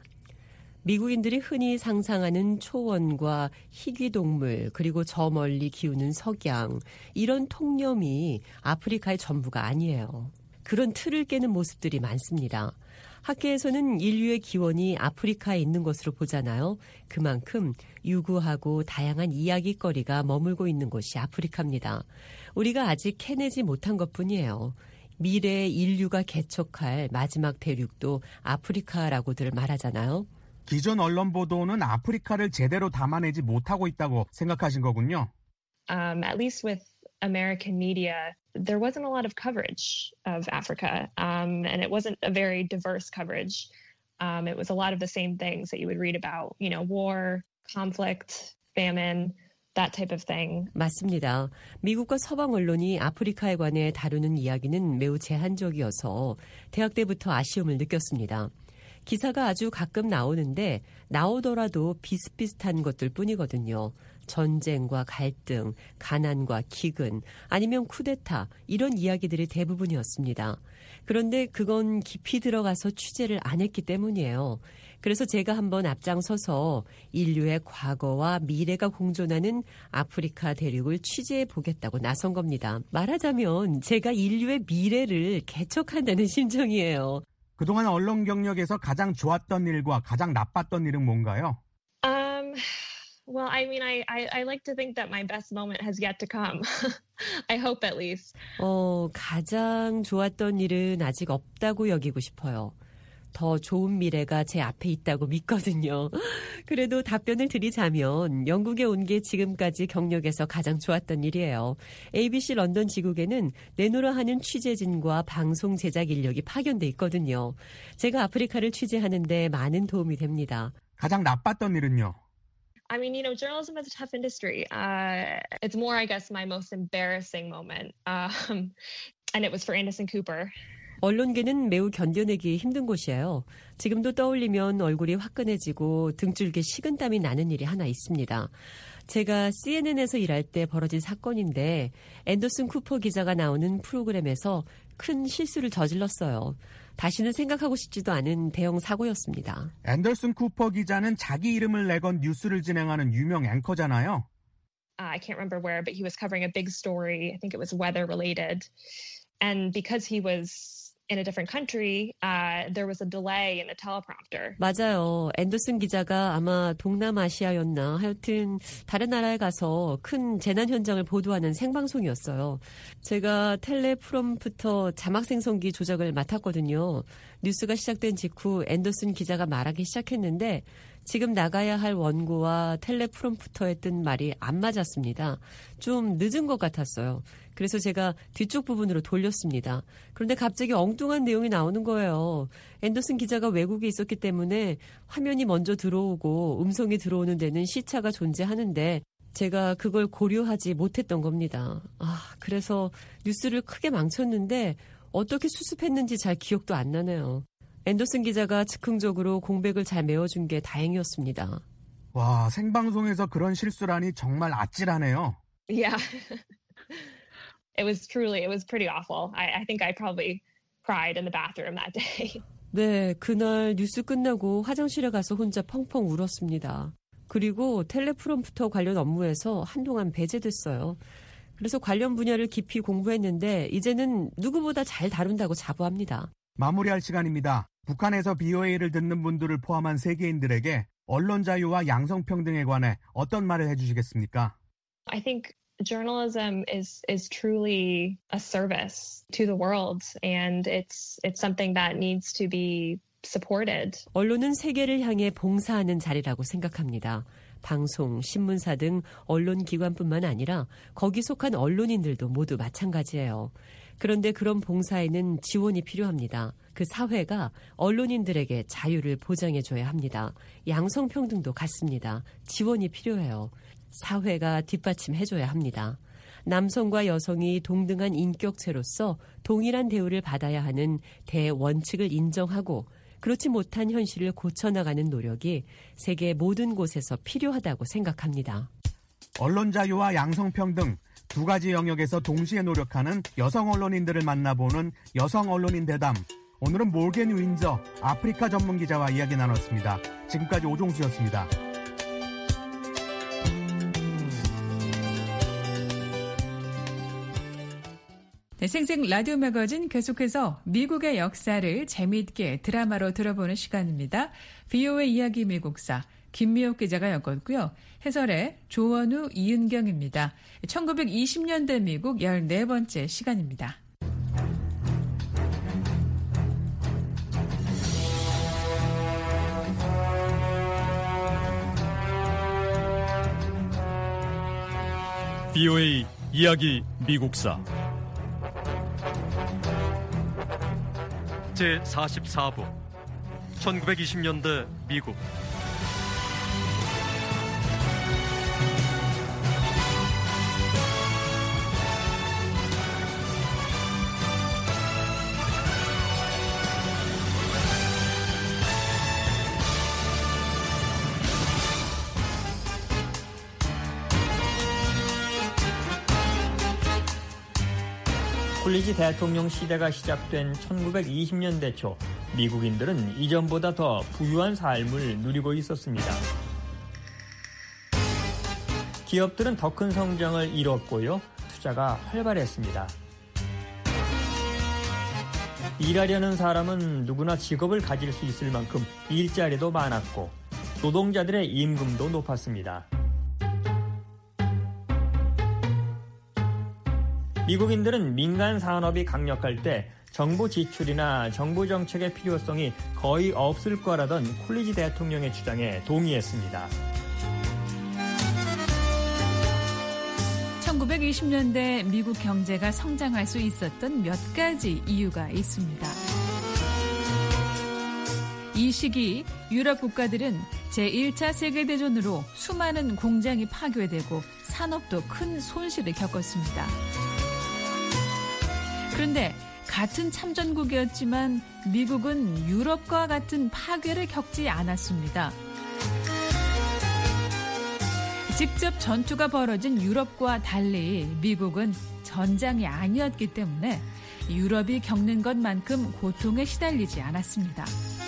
미국인들이 흔히 상상하는 초원과 희귀동물 그리고 저 멀리 기우는 석양 이런 통념이 아프리카의 전부가 아니에요. 그런 틀을 깨는 모습들이 많습니다. 학계에서는 인류의 기원이 아프리카에 있는 것으로 보잖아요. 그만큼 유구하고 다양한 이야기거리가 머물고 있는 곳이 아프리카입니다. 우리가 아직 캐내지 못한 것뿐이에요. 미래의 인류가 개척할 마지막 대륙도 아프리카라고들 말하잖아요. 기존 언론 보도는 아프리카를 제대로 담아내지 못하고 있다고 생각하신 거군요. At least with American media, there wasn't a lot of coverage of Africa, and it wasn't a very diverse coverage. It was a lot of the same things that you would read about, war, conflict, famine, that type of thing. 맞습니다. 미국과 서방 언론이 아프리카에 관해 다루는 이야기는 매우 제한적이어서 대학 때부터 아쉬움을 느꼈습니다. 기사가 아주 가끔 나오는데 나오더라도 비슷비슷한 것들 뿐이거든요. 전쟁과 갈등, 가난과 기근, 아니면 쿠데타 이런 이야기들이 대부분이었습니다. 그런데 그건 깊이 들어가서 취재를 안 했기 때문이에요. 그래서 제가 한번 앞장서서 인류의 과거와 미래가 공존하는 아프리카 대륙을 취재해 보겠다고 나선 겁니다. 말하자면 제가 인류의 미래를 개척한다는 심정이에요. 그동안 언론 경력에서 가장 좋았던 일과 가장 나빴던 일은 뭔가요? Well, I mean, I like to think that my best moment has yet to come. I hope at least. 가장 좋았던 일은 아직 없다고 여기고 싶어요. 더 좋은 미래가 제 앞에 있다고 믿거든요. 그래도 답변을 드리자면 영국에 온 게 지금까지 경력에서 가장 좋았던 일이에요. ABC 런던 지국에는 내노라 하는 취재진과 방송 제작 인력이 파견돼 있거든요. 제가 아프리카를 취재하는데 많은 도움이 됩니다. 가장 나빴던 일은요? I mean, journalism is a tough industry. It's more, I guess, my most embarrassing moment. And it was for Anderson Cooper. 언론계는 매우 견뎌내기 힘든 곳이에요. 지금도 떠올리면 얼굴이 화끈해지고 등줄기 식은땀이 나는 일이 하나 있습니다. 제가 CNN에서 일할 때 벌어진 사건인데 앤더슨 쿠퍼 기자가 나오는 프로그램에서 큰 실수를 저질렀어요. 다시는 생각하고 싶지도 않은 대형 사고였습니다. 앤더슨 쿠퍼 기자는 자기 이름을 내건 뉴스를 진행하는 유명 앵커잖아요. I can't remember where, but he was covering a big story. I think it was weather related. And because he was in a different country, there was a delay in the teleprompter. 맞아요. 앤더슨 기자가 아마 동남아시아였나 하여튼 다른 나라에 가서 큰 재난 현장을 보도하는 생방송이었어요. 제가 텔레프롬프터 자막 생성기 조작을 맡았거든요. 뉴스가 시작된 직후 앤더슨 기자가 말하기 시작했는데 지금 나가야 할 원고와 텔레프롬프터에 뜬 말이 안 맞았습니다. 좀 늦은 것 같았어요. 그래서 제가 뒤쪽 부분으로 돌렸습니다. 그런데 갑자기 엉뚱한 내용이 나오는 거예요. 앤더슨 기자가 외국에 있었기 때문에 화면이 먼저 들어오고 음성이 들어오는 데는 시차가 존재하는데 제가 그걸 고려하지 못했던 겁니다. 그래서 뉴스를 크게 망쳤는데 어떻게 수습했는지 잘 기억도 안 나네요. 앤더슨 기자가 즉흥적으로 공백을 잘 메워준 게 다행이었습니다. 와, 생방송에서 그런 실수라니 정말 아찔하네요. Yeah. It was pretty awful. I think I probably cried in the bathroom that day. 네, 그날 뉴스 끝나고 화장실에 가서 혼자 펑펑 울었습니다. 그리고 텔레프롬프터 관련 업무에서 한동안 배제됐어요. 그래서 관련 분야를 깊이 공부했는데 이제는 누구보다 잘 다룬다고 자부합니다. 마무리할 시간입니다. 북한에서 BOA를 듣는 분들을 포함한 세계인들에게 언론 자유와 양성평등에 관해 어떤 말을 해주시겠습니까? I think journalism is truly a service to the world, and it's something that needs to be supported. 언론은 세계를 향해 봉사하는 자리라고 생각합니다. 방송, 신문사 등 언론기관뿐만 아니라 거기 속한 언론인들도 모두 마찬가지예요. 그런데 그런 봉사에는 지원이 필요합니다. 그 사회가 언론인들에게 자유를 보장해줘야 합니다. 양성평등도 같습니다. 지원이 필요해요. 사회가 뒷받침해줘야 합니다. 남성과 여성이 동등한 인격체로서 동일한 대우를 받아야 하는 대원칙을 인정하고 그렇지 못한 현실을 고쳐나가는 노력이 세계 모든 곳에서 필요하다고 생각합니다. 언론 자유와 양성평등 두 가지 영역에서 동시에 노력하는 여성 언론인들을 만나보는 여성 언론인 대담. 오늘은 몰겐 윈저 아프리카 전문 기자와 이야기 나눴습니다. 지금까지 오종수였습니다. 네, 생생 라디오 매거진 계속해서 미국의 역사를 재미있게 드라마로 들어보는 시간입니다. VOA 이야기 미국사 김미옥 기자가 엮었고요. 해설의 조원우, 이은경입니다. 1920년대 미국 14번째 시간입니다. VOA 이야기 미국사 제44부 1920년대 미국 콜리지 대통령 시대가 시작된 1920년대 초 미국인들은 이전보다 더 부유한 삶을 누리고 있었습니다. 기업들은 더 큰 성장을 이뤘고요. 투자가 활발했습니다. 일하려는 사람은 누구나 직업을 가질 수 있을 만큼 일자리도 많았고 노동자들의 임금도 높았습니다. 미국인들은 민간 산업이 강력할 때 정부 지출이나 정부 정책의 필요성이 거의 없을 거라던 콜리지 대통령의 주장에 동의했습니다. 1920년대 미국 경제가 성장할 수 있었던 몇 가지 이유가 있습니다. 이 시기 유럽 국가들은 제1차 세계대전으로 수많은 공장이 파괴되고 산업도 큰 손실을 겪었습니다. 그런데 같은 참전국이었지만 미국은 유럽과 같은 파괴를 겪지 않았습니다. 직접 전투가 벌어진 유럽과 달리 미국은 전장이 아니었기 때문에 유럽이 겪는 것만큼 고통에 시달리지 않았습니다.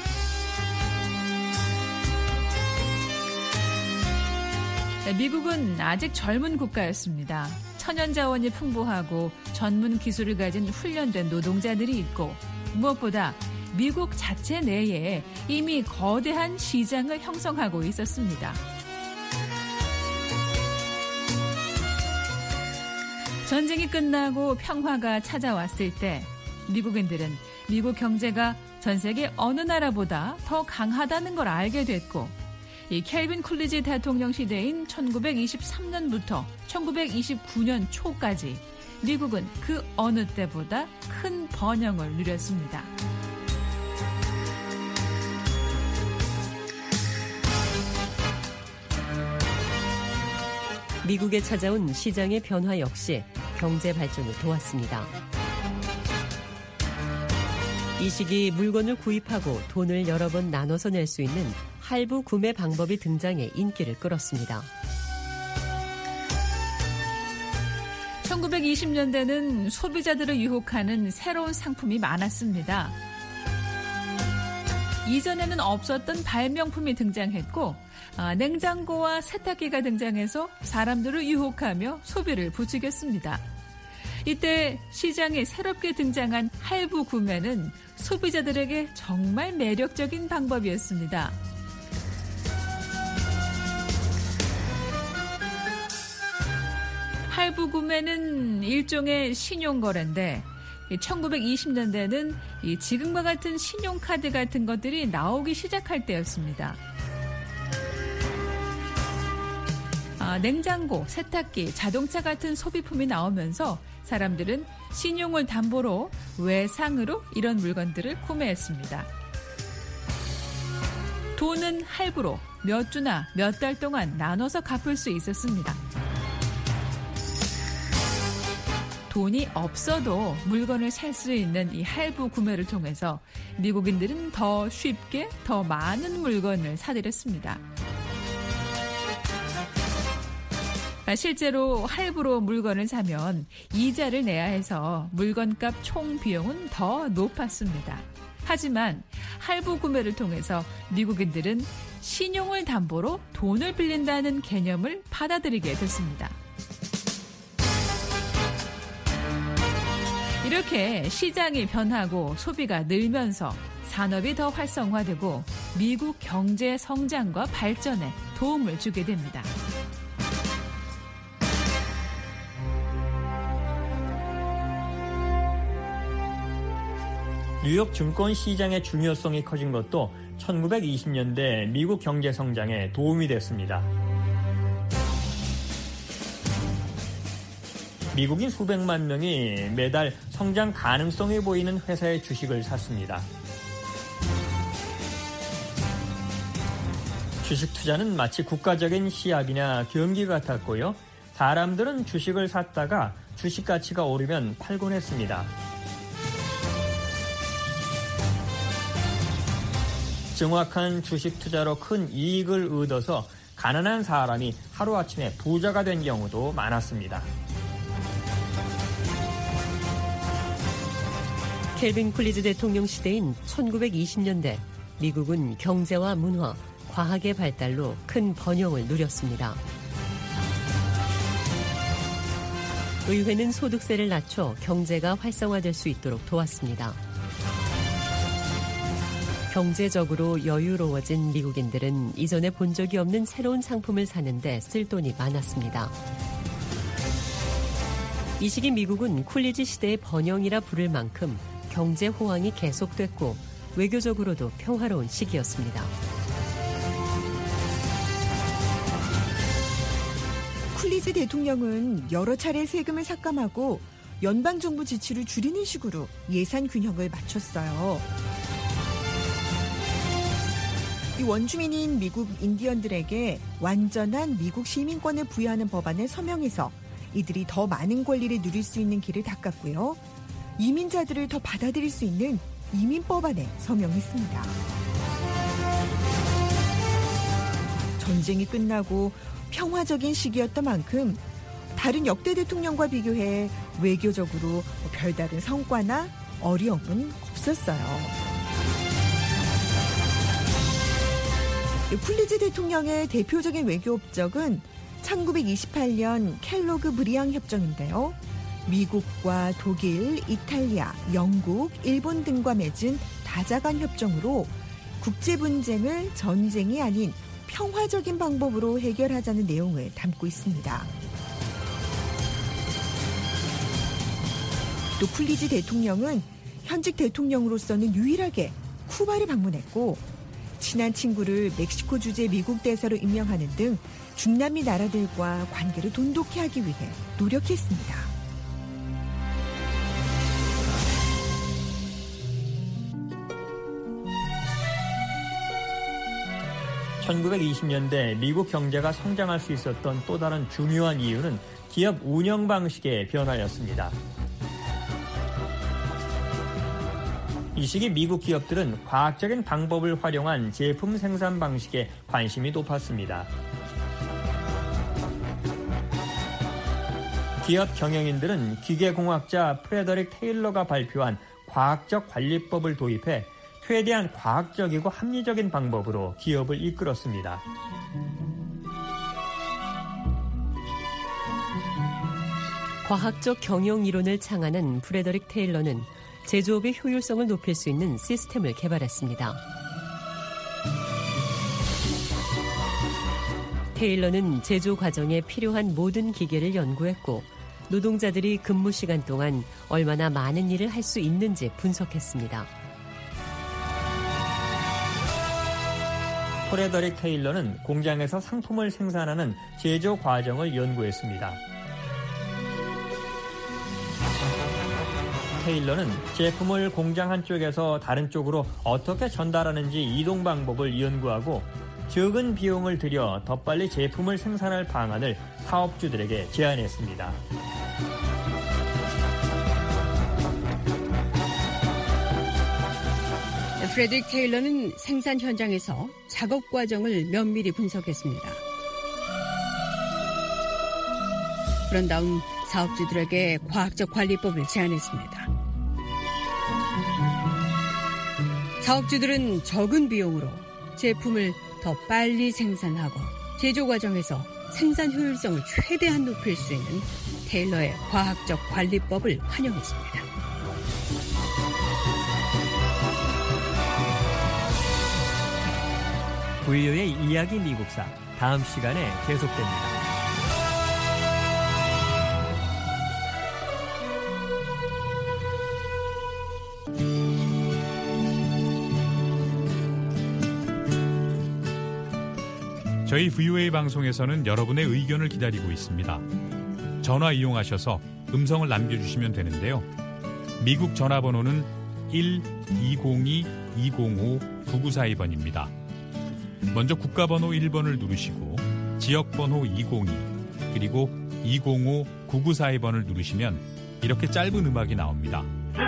미국은 아직 젊은 국가였습니다. 천연자원이 풍부하고 전문 기술을 가진 훈련된 노동자들이 있고 무엇보다 미국 자체 내에 이미 거대한 시장을 형성하고 있었습니다. 전쟁이 끝나고 평화가 찾아왔을 때 미국인들은 미국 경제가 전 세계 어느 나라보다 더 강하다는 걸 알게 됐고 이 켈빈 쿨리지 대통령 시대인 1923년부터 1929년 초까지 미국은 그 어느 때보다 큰 번영을 누렸습니다. 미국에 찾아온 시장의 변화 역시 경제 발전을 도왔습니다. 이 시기 물건을 구입하고 돈을 여러 번 나눠서 낼 수 있는 할부 구매 방법이 등장해 인기를 끌었습니다. 1920년대는 소비자들을 유혹하는 새로운 상품이 많았습니다. 이전에는 없었던 발명품이 등장했고 냉장고와 세탁기가 등장해서 사람들을 유혹하며 소비를 부추겼습니다. 이때 시장에 새롭게 등장한 할부 구매는 소비자들에게 정말 매력적인 방법이었습니다. 할부 구매는 일종의 신용거래인데 1920년대는 지금과 같은 신용카드 같은 것들이 나오기 시작할 때였습니다. 냉장고, 세탁기, 자동차 같은 소비품이 나오면서 사람들은 신용을 담보로 외상으로 이런 물건들을 구매했습니다. 돈은 할부로 몇 주나 몇 달 동안 나눠서 갚을 수 있었습니다. 돈이 없어도 물건을 살 수 있는 이 할부 구매를 통해서 미국인들은 더 쉽게 더 많은 물건을 사들였습니다. 실제로 할부로 물건을 사면 이자를 내야 해서 물건값 총 비용은 더 높았습니다. 하지만 할부 구매를 통해서 미국인들은 신용을 담보로 돈을 빌린다는 개념을 받아들이게 됐습니다. 이렇게 시장이 변하고 소비가 늘면서 산업이 더 활성화되고 미국 경제 성장과 발전에 도움을 주게 됩니다. 뉴욕 증권 시장의 중요성이 커진 것도 1920년대 미국 경제 성장에 도움이 됐습니다. 미국인 수백만 명이 매달 성장 가능성이 보이는 회사의 주식을 샀습니다. 주식 투자는 마치 국가적인 시합이나 경기 같았고요. 사람들은 주식을 샀다가 주식 가치가 오르면 팔곤 했습니다. 정확한 주식 투자로 큰 이익을 얻어서 가난한 사람이 하루아침에 부자가 된 경우도 많았습니다. 켈빈 쿨리지 대통령 시대인 1920년대 미국은 경제와 문화, 과학의 발달로 큰 번영을 누렸습니다. 의회는 소득세를 낮춰 경제가 활성화될 수 있도록 도왔습니다. 경제적으로 여유로워진 미국인들은 이전에 본 적이 없는 새로운 상품을 사는데 쓸 돈이 많았습니다. 이 시기 미국은 쿨리지 시대의 번영이라 부를 만큼 경제 호황이 계속됐고 외교적으로도 평화로운 시기였습니다. 쿨리즈 대통령은 여러 차례 세금을 삭감하고 연방정부 지출을 줄이는 식으로 예산 균형을 맞췄어요. 이 원주민인 미국 인디언들에게 완전한 미국 시민권을 부여하는 법안을 서명해서 이들이 더 많은 권리를 누릴 수 있는 길을 닦았고요. 이민자들을 더 받아들일 수 있는 이민법안에 서명했습니다. 전쟁이 끝나고 평화적인 시기였던 만큼 다른 역대 대통령과 비교해 외교적으로 별다른 성과나 어려움은 없었어요. 쿨리즈 대통령의 대표적인 외교 업적은 1928년 켈로그 브리앙 협정인데요. 미국과 독일, 이탈리아, 영국, 일본 등과 맺은 다자간 협정으로 국제 분쟁을 전쟁이 아닌 평화적인 방법으로 해결하자는 내용을 담고 있습니다. 또 쿨리즈 대통령은 현직 대통령으로서는 유일하게 쿠바를 방문했고 친한 친구를 멕시코 주재 미국 대사로 임명하는 등 중남미 나라들과 관계를 돈독히 하기 위해 노력했습니다. 1920년대 미국 경제가 성장할 수 있었던 또 다른 중요한 이유는 기업 운영 방식의 변화였습니다. 이 시기 미국 기업들은 과학적인 방법을 활용한 제품 생산 방식에 관심이 높았습니다. 기업 경영인들은 기계공학자 프레더릭 테일러가 발표한 과학적 관리법을 도입해 최대한 과학적이고 합리적인 방법으로 기업을 이끌었습니다. 과학적 경영 이론을 창안한 프레더릭 테일러는 제조업의 효율성을 높일 수 있는 시스템을 개발했습니다. 테일러는 제조 과정에 필요한 모든 기계를 연구했고 노동자들이 근무 시간 동안 얼마나 많은 일을 할 수 있는지 분석했습니다. 프레더릭 테일러는 공장에서 상품을 생산하는 제조 과정을 연구했습니다. 테일러는 제품을 공장 한쪽에서 다른 쪽으로 어떻게 전달하는지 이동 방법을 연구하고 적은 비용을 들여 더 빨리 제품을 생산할 방안을 사업주들에게 제안했습니다. 프레드릭 테일러는 생산 현장에서 작업 과정을 면밀히 분석했습니다. 그런 다음 사업주들에게 과학적 관리법을 제안했습니다. 사업주들은 적은 비용으로 제품을 더 빨리 생산하고 제조 과정에서 생산 효율성을 최대한 높일 수 있는 테일러의 과학적 관리법을 환영했습니다. VOA의 이야기 미국사 다음 시간에 계속됩니다. 저희 VOA 방송에서는 여러분의 의견을 기다리고 있습니다. 전화 이용하셔서 음성을 남겨주시면 되는데요. 미국 전화번호는 1-202-205-9942번입니다. 먼저 국가번호 1번을 누르시고 지역번호 202 그리고 205-9942번을 누르시면 이렇게 짧은 음악이 나옵니다.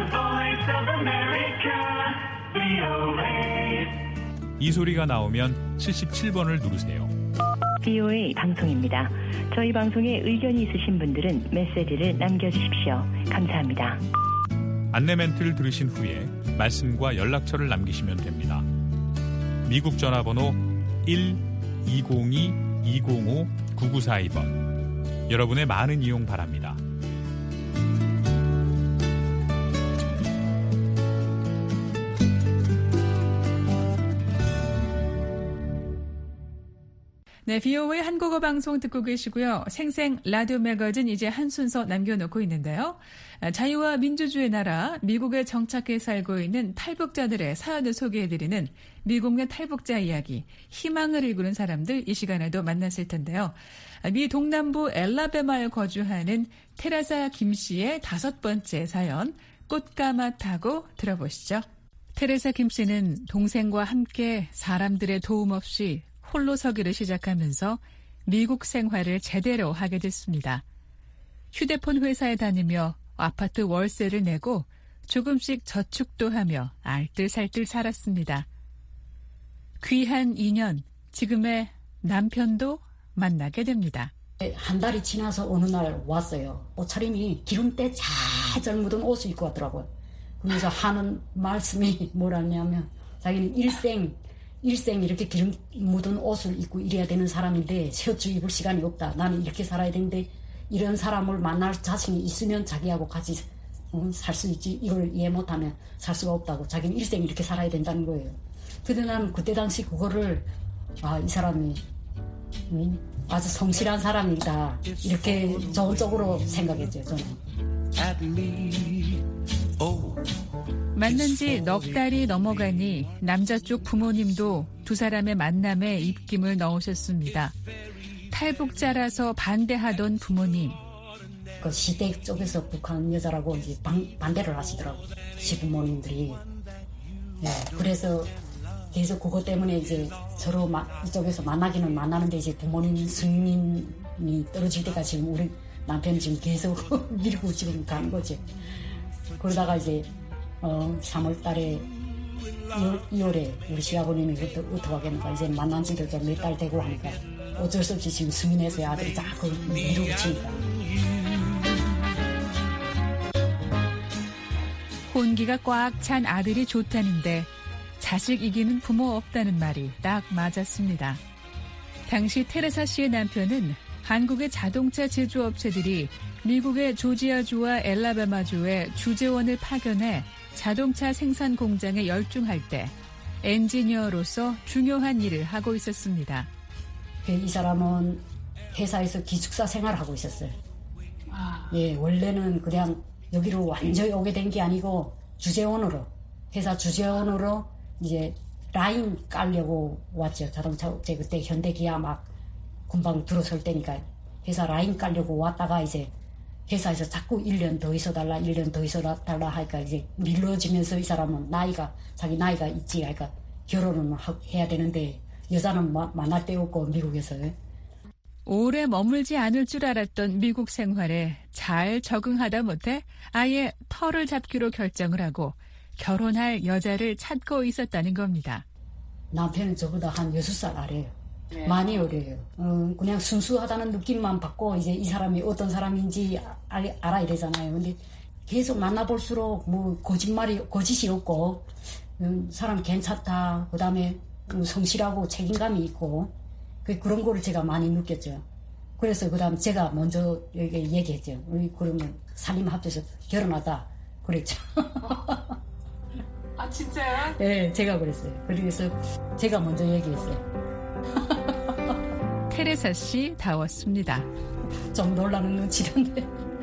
이 소리가 나오면 77번을 누르세요. VOA 방송입니다. 저희 방송에 의견이 있으신 분들은 메시지를 남겨주십시오. 감사합니다. 안내 멘트를 들으신 후에 말씀과 연락처를 남기시면 됩니다. 미국 전화번호 1-202-205-9942번. 여러분의 많은 이용 바랍니다. 네, VOA 한국어 방송 듣고 계시고요. 생생 라디오 매거진 이제 한 순서 남겨놓고 있는데요. 자유와 민주주의 나라 미국에 정착해 살고 있는 탈북자들의 사연을 소개해드리는 미국 내 탈북자 이야기, 희망을 일구는 사람들 이 시간에도 만났을 텐데요. 미 동남부 엘라베마에 거주하는 테레사 김 씨의 5번째 사연, 꽃가마 타고 들어보시죠. 테레사 김 씨는 동생과 함께 사람들의 도움 없이 홀로 서기를 시작하면서 미국 생활을 제대로 하게 됐습니다. 휴대폰 회사에 다니며 아파트 월세를 내고 조금씩 저축도 하며 알뜰살뜰 살았습니다. 귀한 인연, 지금의 남편도 만나게 됩니다. 한 달이 지나서 어느 날 왔어요. 옷차림이 기름때 잘 묻은 옷을 입고 왔더라고요. 그러면서 하는 말씀이 뭐라냐면 자기는 일생 이렇게 기름 묻은 옷을 입고 이래야 되는 사람인데 셔츠 입을 시간이 없다. 나는 이렇게 살아야 되는데 이런 사람을 만날 자신이 있으면 자기하고 같이 살 수 있지. 이걸 이해 못하면 살 수가 없다고. 자기는 일생 이렇게 살아야 된다는 거예요. 근데 난 그때 당시 그거를 이 사람이 아주 성실한 사람이다. 이렇게 좋은 쪽으로 생각했죠. 저는. 만난 지 넉 달이 넘어가니 남자 쪽 부모님도 두 사람의 만남에 입김을 넣으셨습니다. 탈북자라서 반대하던 부모님. 그 시댁 쪽에서 북한 여자라고 이제 반대를 하시더라고요. 시부모님들이. 네, 그래서 계속 그것 때문에 이제 서로 이쪽에서 만나기는 만나는데 이제 부모님 승인이 떨어질 때가 지금 우리 남편이 지금 계속 밀고 지금 가는 거지. 그러다가 이제 3월 달에 2월에 우리 시아버님이 어떻게 하겠는가 이제 만난 지도 좀 몇 달 되고 하니까 어쩔 수 없이 지금 승인해서 아들이 자꾸 밀어붙이니까. 혼기가 꽉 찬 아들이 좋다는데 자식 이기는 부모 없다는 말이 딱 맞았습니다. 당시 테레사 씨의 남편은 한국의 자동차 제조업체들이 미국의 조지아주와 엘라바마주에 주재원을 파견해 자동차 생산 공장에 열중할 때 엔지니어로서 중요한 일을 하고 있었습니다. 이 사람은 회사에서 기숙사 생활을 하고 있었어요. 예, 원래는 그냥 여기로 완전히 오게 된 게 아니고 주재원으로, 회사 주재원으로 이제 라인 깔려고 왔죠. 자동차 업체 그때 현대기아 막 금방 들어설 때니까 회사 라인 깔려고 왔다가 이제 회사에서 자꾸 1년 더 있어달라 1년 더 있어달라 하니까 이제 밀려지면서 이 사람은 자기 나이가 있지 하니까 결혼은 해야 되는데 여자는 만날 데 없고 미국에서. 오래 머물지 않을 줄 알았던 미국 생활에 잘 적응하다 못해 아예 터를 잡기로 결정을 하고 결혼할 여자를 찾고 있었다는 겁니다. 남편은 저보다 한 6살 아래예요. 많이 어려요. 그냥 순수하다는 느낌만 받고 이제 이 사람이 어떤 사람인지 알아야 되잖아요. 근데 계속 만나볼수록 뭐 거짓이 없고 사람 괜찮다. 그다음에 성실하고 책임감이 있고 그런 거를 제가 많이 느꼈죠. 그래서 그다음 제가 먼저 얘기했죠. 우리 그러면 살림 합쳐서 결혼하자 그랬죠. 아 진짜요? 네, 제가 그랬어요. 그래서 제가 먼저 얘기했어요. 테레사 씨 다웠습니다. 좀 놀라는 눈치던데.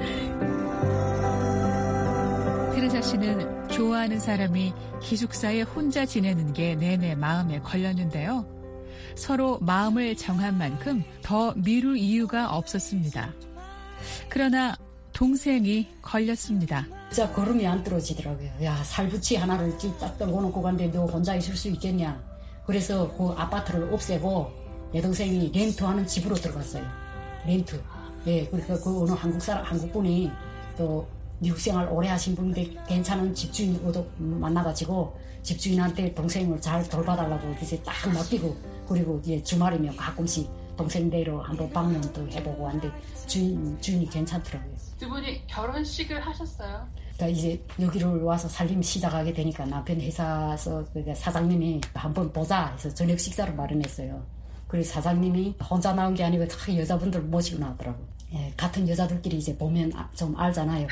테레사 씨는 좋아하는 사람이 기숙사에 혼자 지내는 게 내내 마음에 걸렸는데요. 서로 마음을 정한 만큼 더 미룰 이유가 없었습니다. 그러나 동생이 걸렸습니다. 진짜 걸음이 안 떨어지더라고요. 야, 살부치 하나를 딱 떨고 놓고 갔는데 너 혼자 있을 수 있겠냐. 그래서 그 아파트를 없애고 내 동생이 렌트하는 집으로 들어갔어요. 렌트. 예, 그러니까 그 어느 한국분이 또 미국 생활 오래 하신 분인데 괜찮은 집주인 만나가지고 집주인한테 동생을 잘 돌봐달라고 이제 딱 맡기고 그리고 이제 주말이면 가끔씩 동생 댁으로 한번 방문도 해보고 하는데 주인이 괜찮더라고요. 두 분이 결혼식을 하셨어요? 그러니까 이제 여기를 와서 살림 시작하게 되니까 남편 회사에서 그러니까 사장님이 한번 보자 해서 저녁 식사를 마련했어요. 그래서 사장님이 혼자 나온 게 아니고 다 여자분들 모시고 나왔더라고요. 같은 여자들끼리 이제 보면 좀 알잖아요.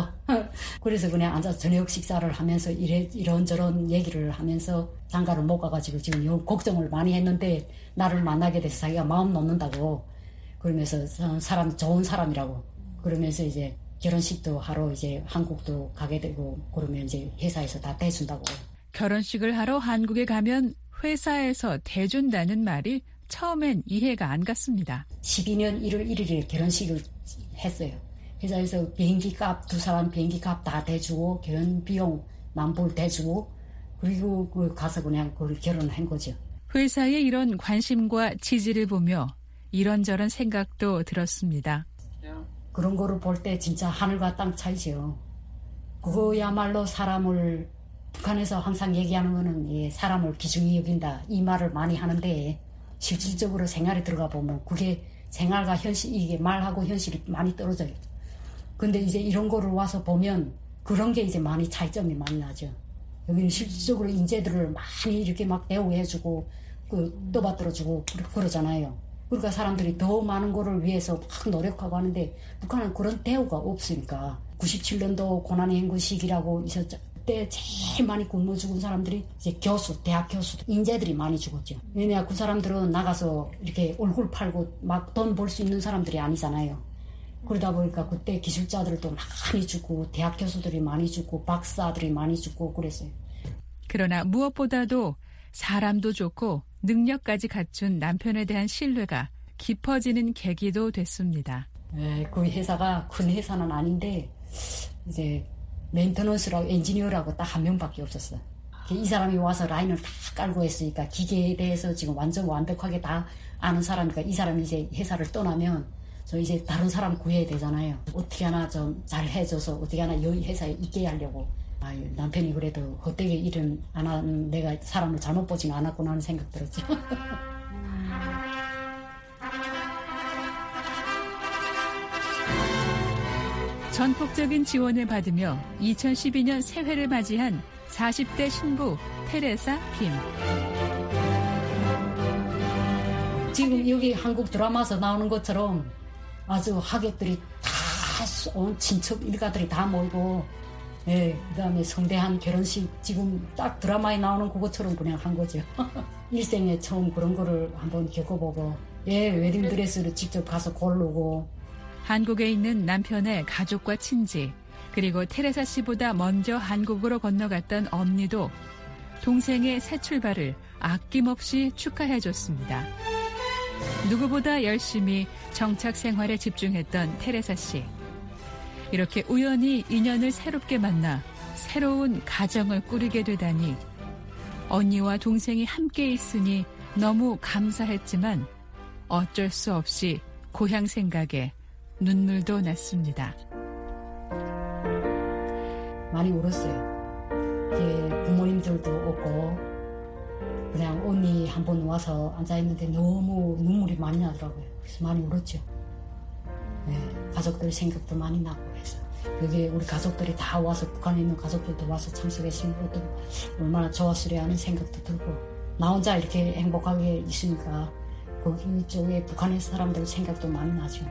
그래서 그냥 앉아서 저녁 식사를 하면서 이런저런 얘기를 하면서 장가를 못 가가지고 지금 걱정을 많이 했는데 나를 만나게 돼서 자기가 마음 놓는다고 그러면서 좋은 사람이라고 그러면서 이제 결혼식도 하러 이제 한국도 가게 되고 그러면 이제 회사에서 다 대준다고. 결혼식을 하러 한국에 가면 회사에서 대준다는 말이 처음엔 이해가 안 갔습니다. 12년 1월 1일에 결혼식을 했어요. 회사에서 비행기값, 두 사람 비행기값 다 대주고 결혼 비용 만불 대주고 그리고 가서 그냥 결혼한 거죠. 회사의 이런 관심과 지지를 보며 이런저런 생각도 들었습니다. 그런 거를 볼 때 진짜 하늘과 땅 차이죠. 그거야말로 사람을 북한에서 항상 얘기하는 거는 사람을 귀중히 여긴다 이 말을 많이 하는데 실질적으로 생활에 들어가 보면 그게 생활과 현실 이게 말하고 현실이 많이 떨어져요. 근데 이제 이런 거를 와서 보면 그런 게 이제 많이 차이점이 많이 나죠. 여기는 실질적으로 인재들을 많이 이렇게 막 대우해주고 떠받들어주고 그러잖아요. 그러니까 사람들이 더 많은 거를 위해서 막 노력하고 하는데 북한은 그런 대우가 없으니까 97년도 고난의 행군 시기라고 있었죠. 그때 제일 많이 굶어 죽은 사람들이 이제 대학 교수, 인재들이 많이 죽었죠. 왜냐 그 사람들은 나가서 이렇게 얼굴 팔고 막 돈 벌 수 있는 사람들이 아니잖아요. 그러다 보니까 그때 기술자들도 많이 죽고 대학 교수들이 많이 죽고 박사들이 많이 죽고 그랬어요. 그러나 무엇보다도 사람도 좋고 능력까지 갖춘 남편에 대한 신뢰가 깊어지는 계기도 됐습니다. 네, 그 회사가 큰 회사는 아닌데 이제 멘테넌스라고 엔지니어라고 딱 한 명밖에 없었어요. 이 사람이 와서 라인을 다 깔고 했으니까 기계에 대해서 지금 완전 완벽하게 다 아는 사람이니까 이 사람이 이제 회사를 떠나면 저 이제 다른 사람 구해야 되잖아요. 어떻게 하나 좀 잘 해줘서 어떻게 하나 여기 회사에 있게 하려고. 남편이 그래도 헛되게 일은 안 하는 내가 사람을 잘못 보진 않았구나 하는 생각 들었죠. 전폭적인 지원을 받으며 2012년 새해를 맞이한 40대 신부 테레사 김. 지금 여기 한국 드라마에서 나오는 것처럼 아주 하객들이 다 온 친척 일가들이 다 모이고 그다음에 성대한 결혼식 지금 딱 드라마에 나오는 그것처럼 그냥 한 거죠. 일생에 처음 그런 거를 한번 겪어보고 웨딩드레스를 직접 가서 고르고 한국에 있는 남편의 가족과 친지 그리고 테레사 씨보다 먼저 한국으로 건너갔던 언니도 동생의 새 출발을 아낌없이 축하해줬습니다. 누구보다 열심히 정착 생활에 집중했던 테레사 씨. 이렇게 우연히 인연을 새롭게 만나 새로운 가정을 꾸리게 되다니 언니와 동생이 함께 있으니 너무 감사했지만 어쩔 수 없이 고향 생각에 눈물도 났습니다. 많이 울었어요. 부모님들도 없고 그냥 언니 한 번 와서 앉아있는데 너무 눈물이 많이 나더라고요. 그래서 많이 울었죠. 가족들 생각도 많이 나고 해서 여기 우리 가족들이 다 와서 북한에 있는 가족들도 와서 참석했으면 얼마나 좋았으려 하는 생각도 들고 나 혼자 이렇게 행복하게 있으니까 거기 쪽에 북한의 사람들 생각도 많이 나죠.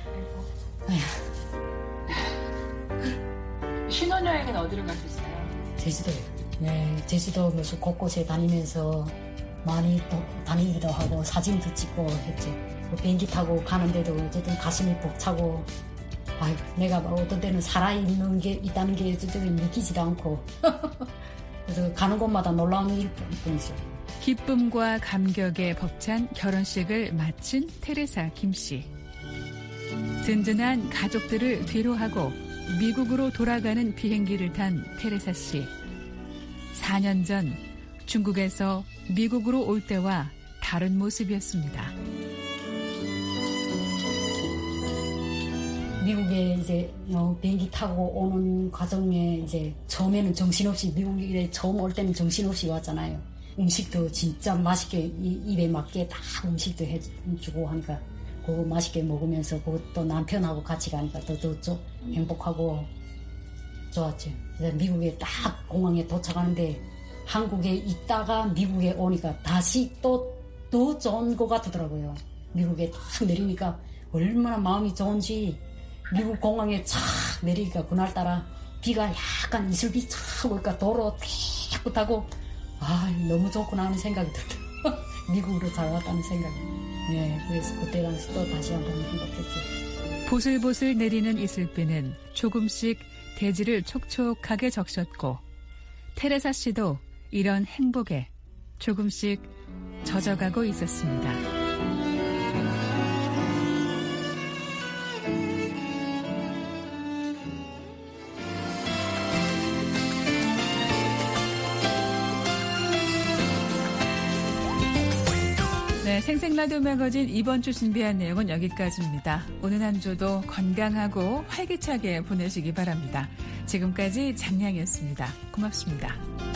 신혼여행은 어디로 가셨어요? 제주도요. 제주도 무슨 곳곳에 다니면서 많이 또 다니기도 하고 사진도 찍고 했죠. 비행기 타고 가는데도 어쨌든 가슴이 벅차고 내가 어떤 때는 살아있는 게 있다는 게 믿기지도 않고 그래서 가는 곳마다 놀라운 일일 뿐이죠. 기쁨과 감격에 벅찬 결혼식을 마친 테레사 김씨. 든든한 가족들을 뒤로하고 미국으로 돌아가는 비행기를 탄 테레사 씨. 4년 전 중국에서 미국으로 올 때와 다른 모습이었습니다. 미국에 이제 비행기 타고 오는 과정에 이제 처음에는 정신없이 미국에 처음 올 때는 정신없이 왔잖아요. 음식도 진짜 맛있게 입에 맞게 다 음식도 해주고 하니까 그거 맛있게 먹으면서 그것도 남편하고 같이 가니까 더 행복하고 좋았죠. 그래서 미국에 딱 공항에 도착하는데 한국에 있다가 미국에 오니까 다시 또 더 좋은 것 같더라고요. 미국에 딱 내리니까 얼마나 마음이 좋은지 미국 공항에 착 내리니까 그날따라 비가 약간 이슬비 착 오니까 도로 깨끗하고 너무 좋구나 하는 생각이 들더라고요. 미국으로 잘 왔다는 생각이. 네, 그래서 그때 당시 또 다시 한번 행복했죠. 보슬보슬 내리는 이슬비는 조금씩 대지를 촉촉하게 적셨고 테레사 씨도 이런 행복에 조금씩 젖어가고 있었습니다. 네, 생생라디오 매거진 이번 주 준비한 내용은 여기까지입니다. 오늘 한 주도 건강하고 활기차게 보내시기 바랍니다. 지금까지 장량이었습니다. 고맙습니다.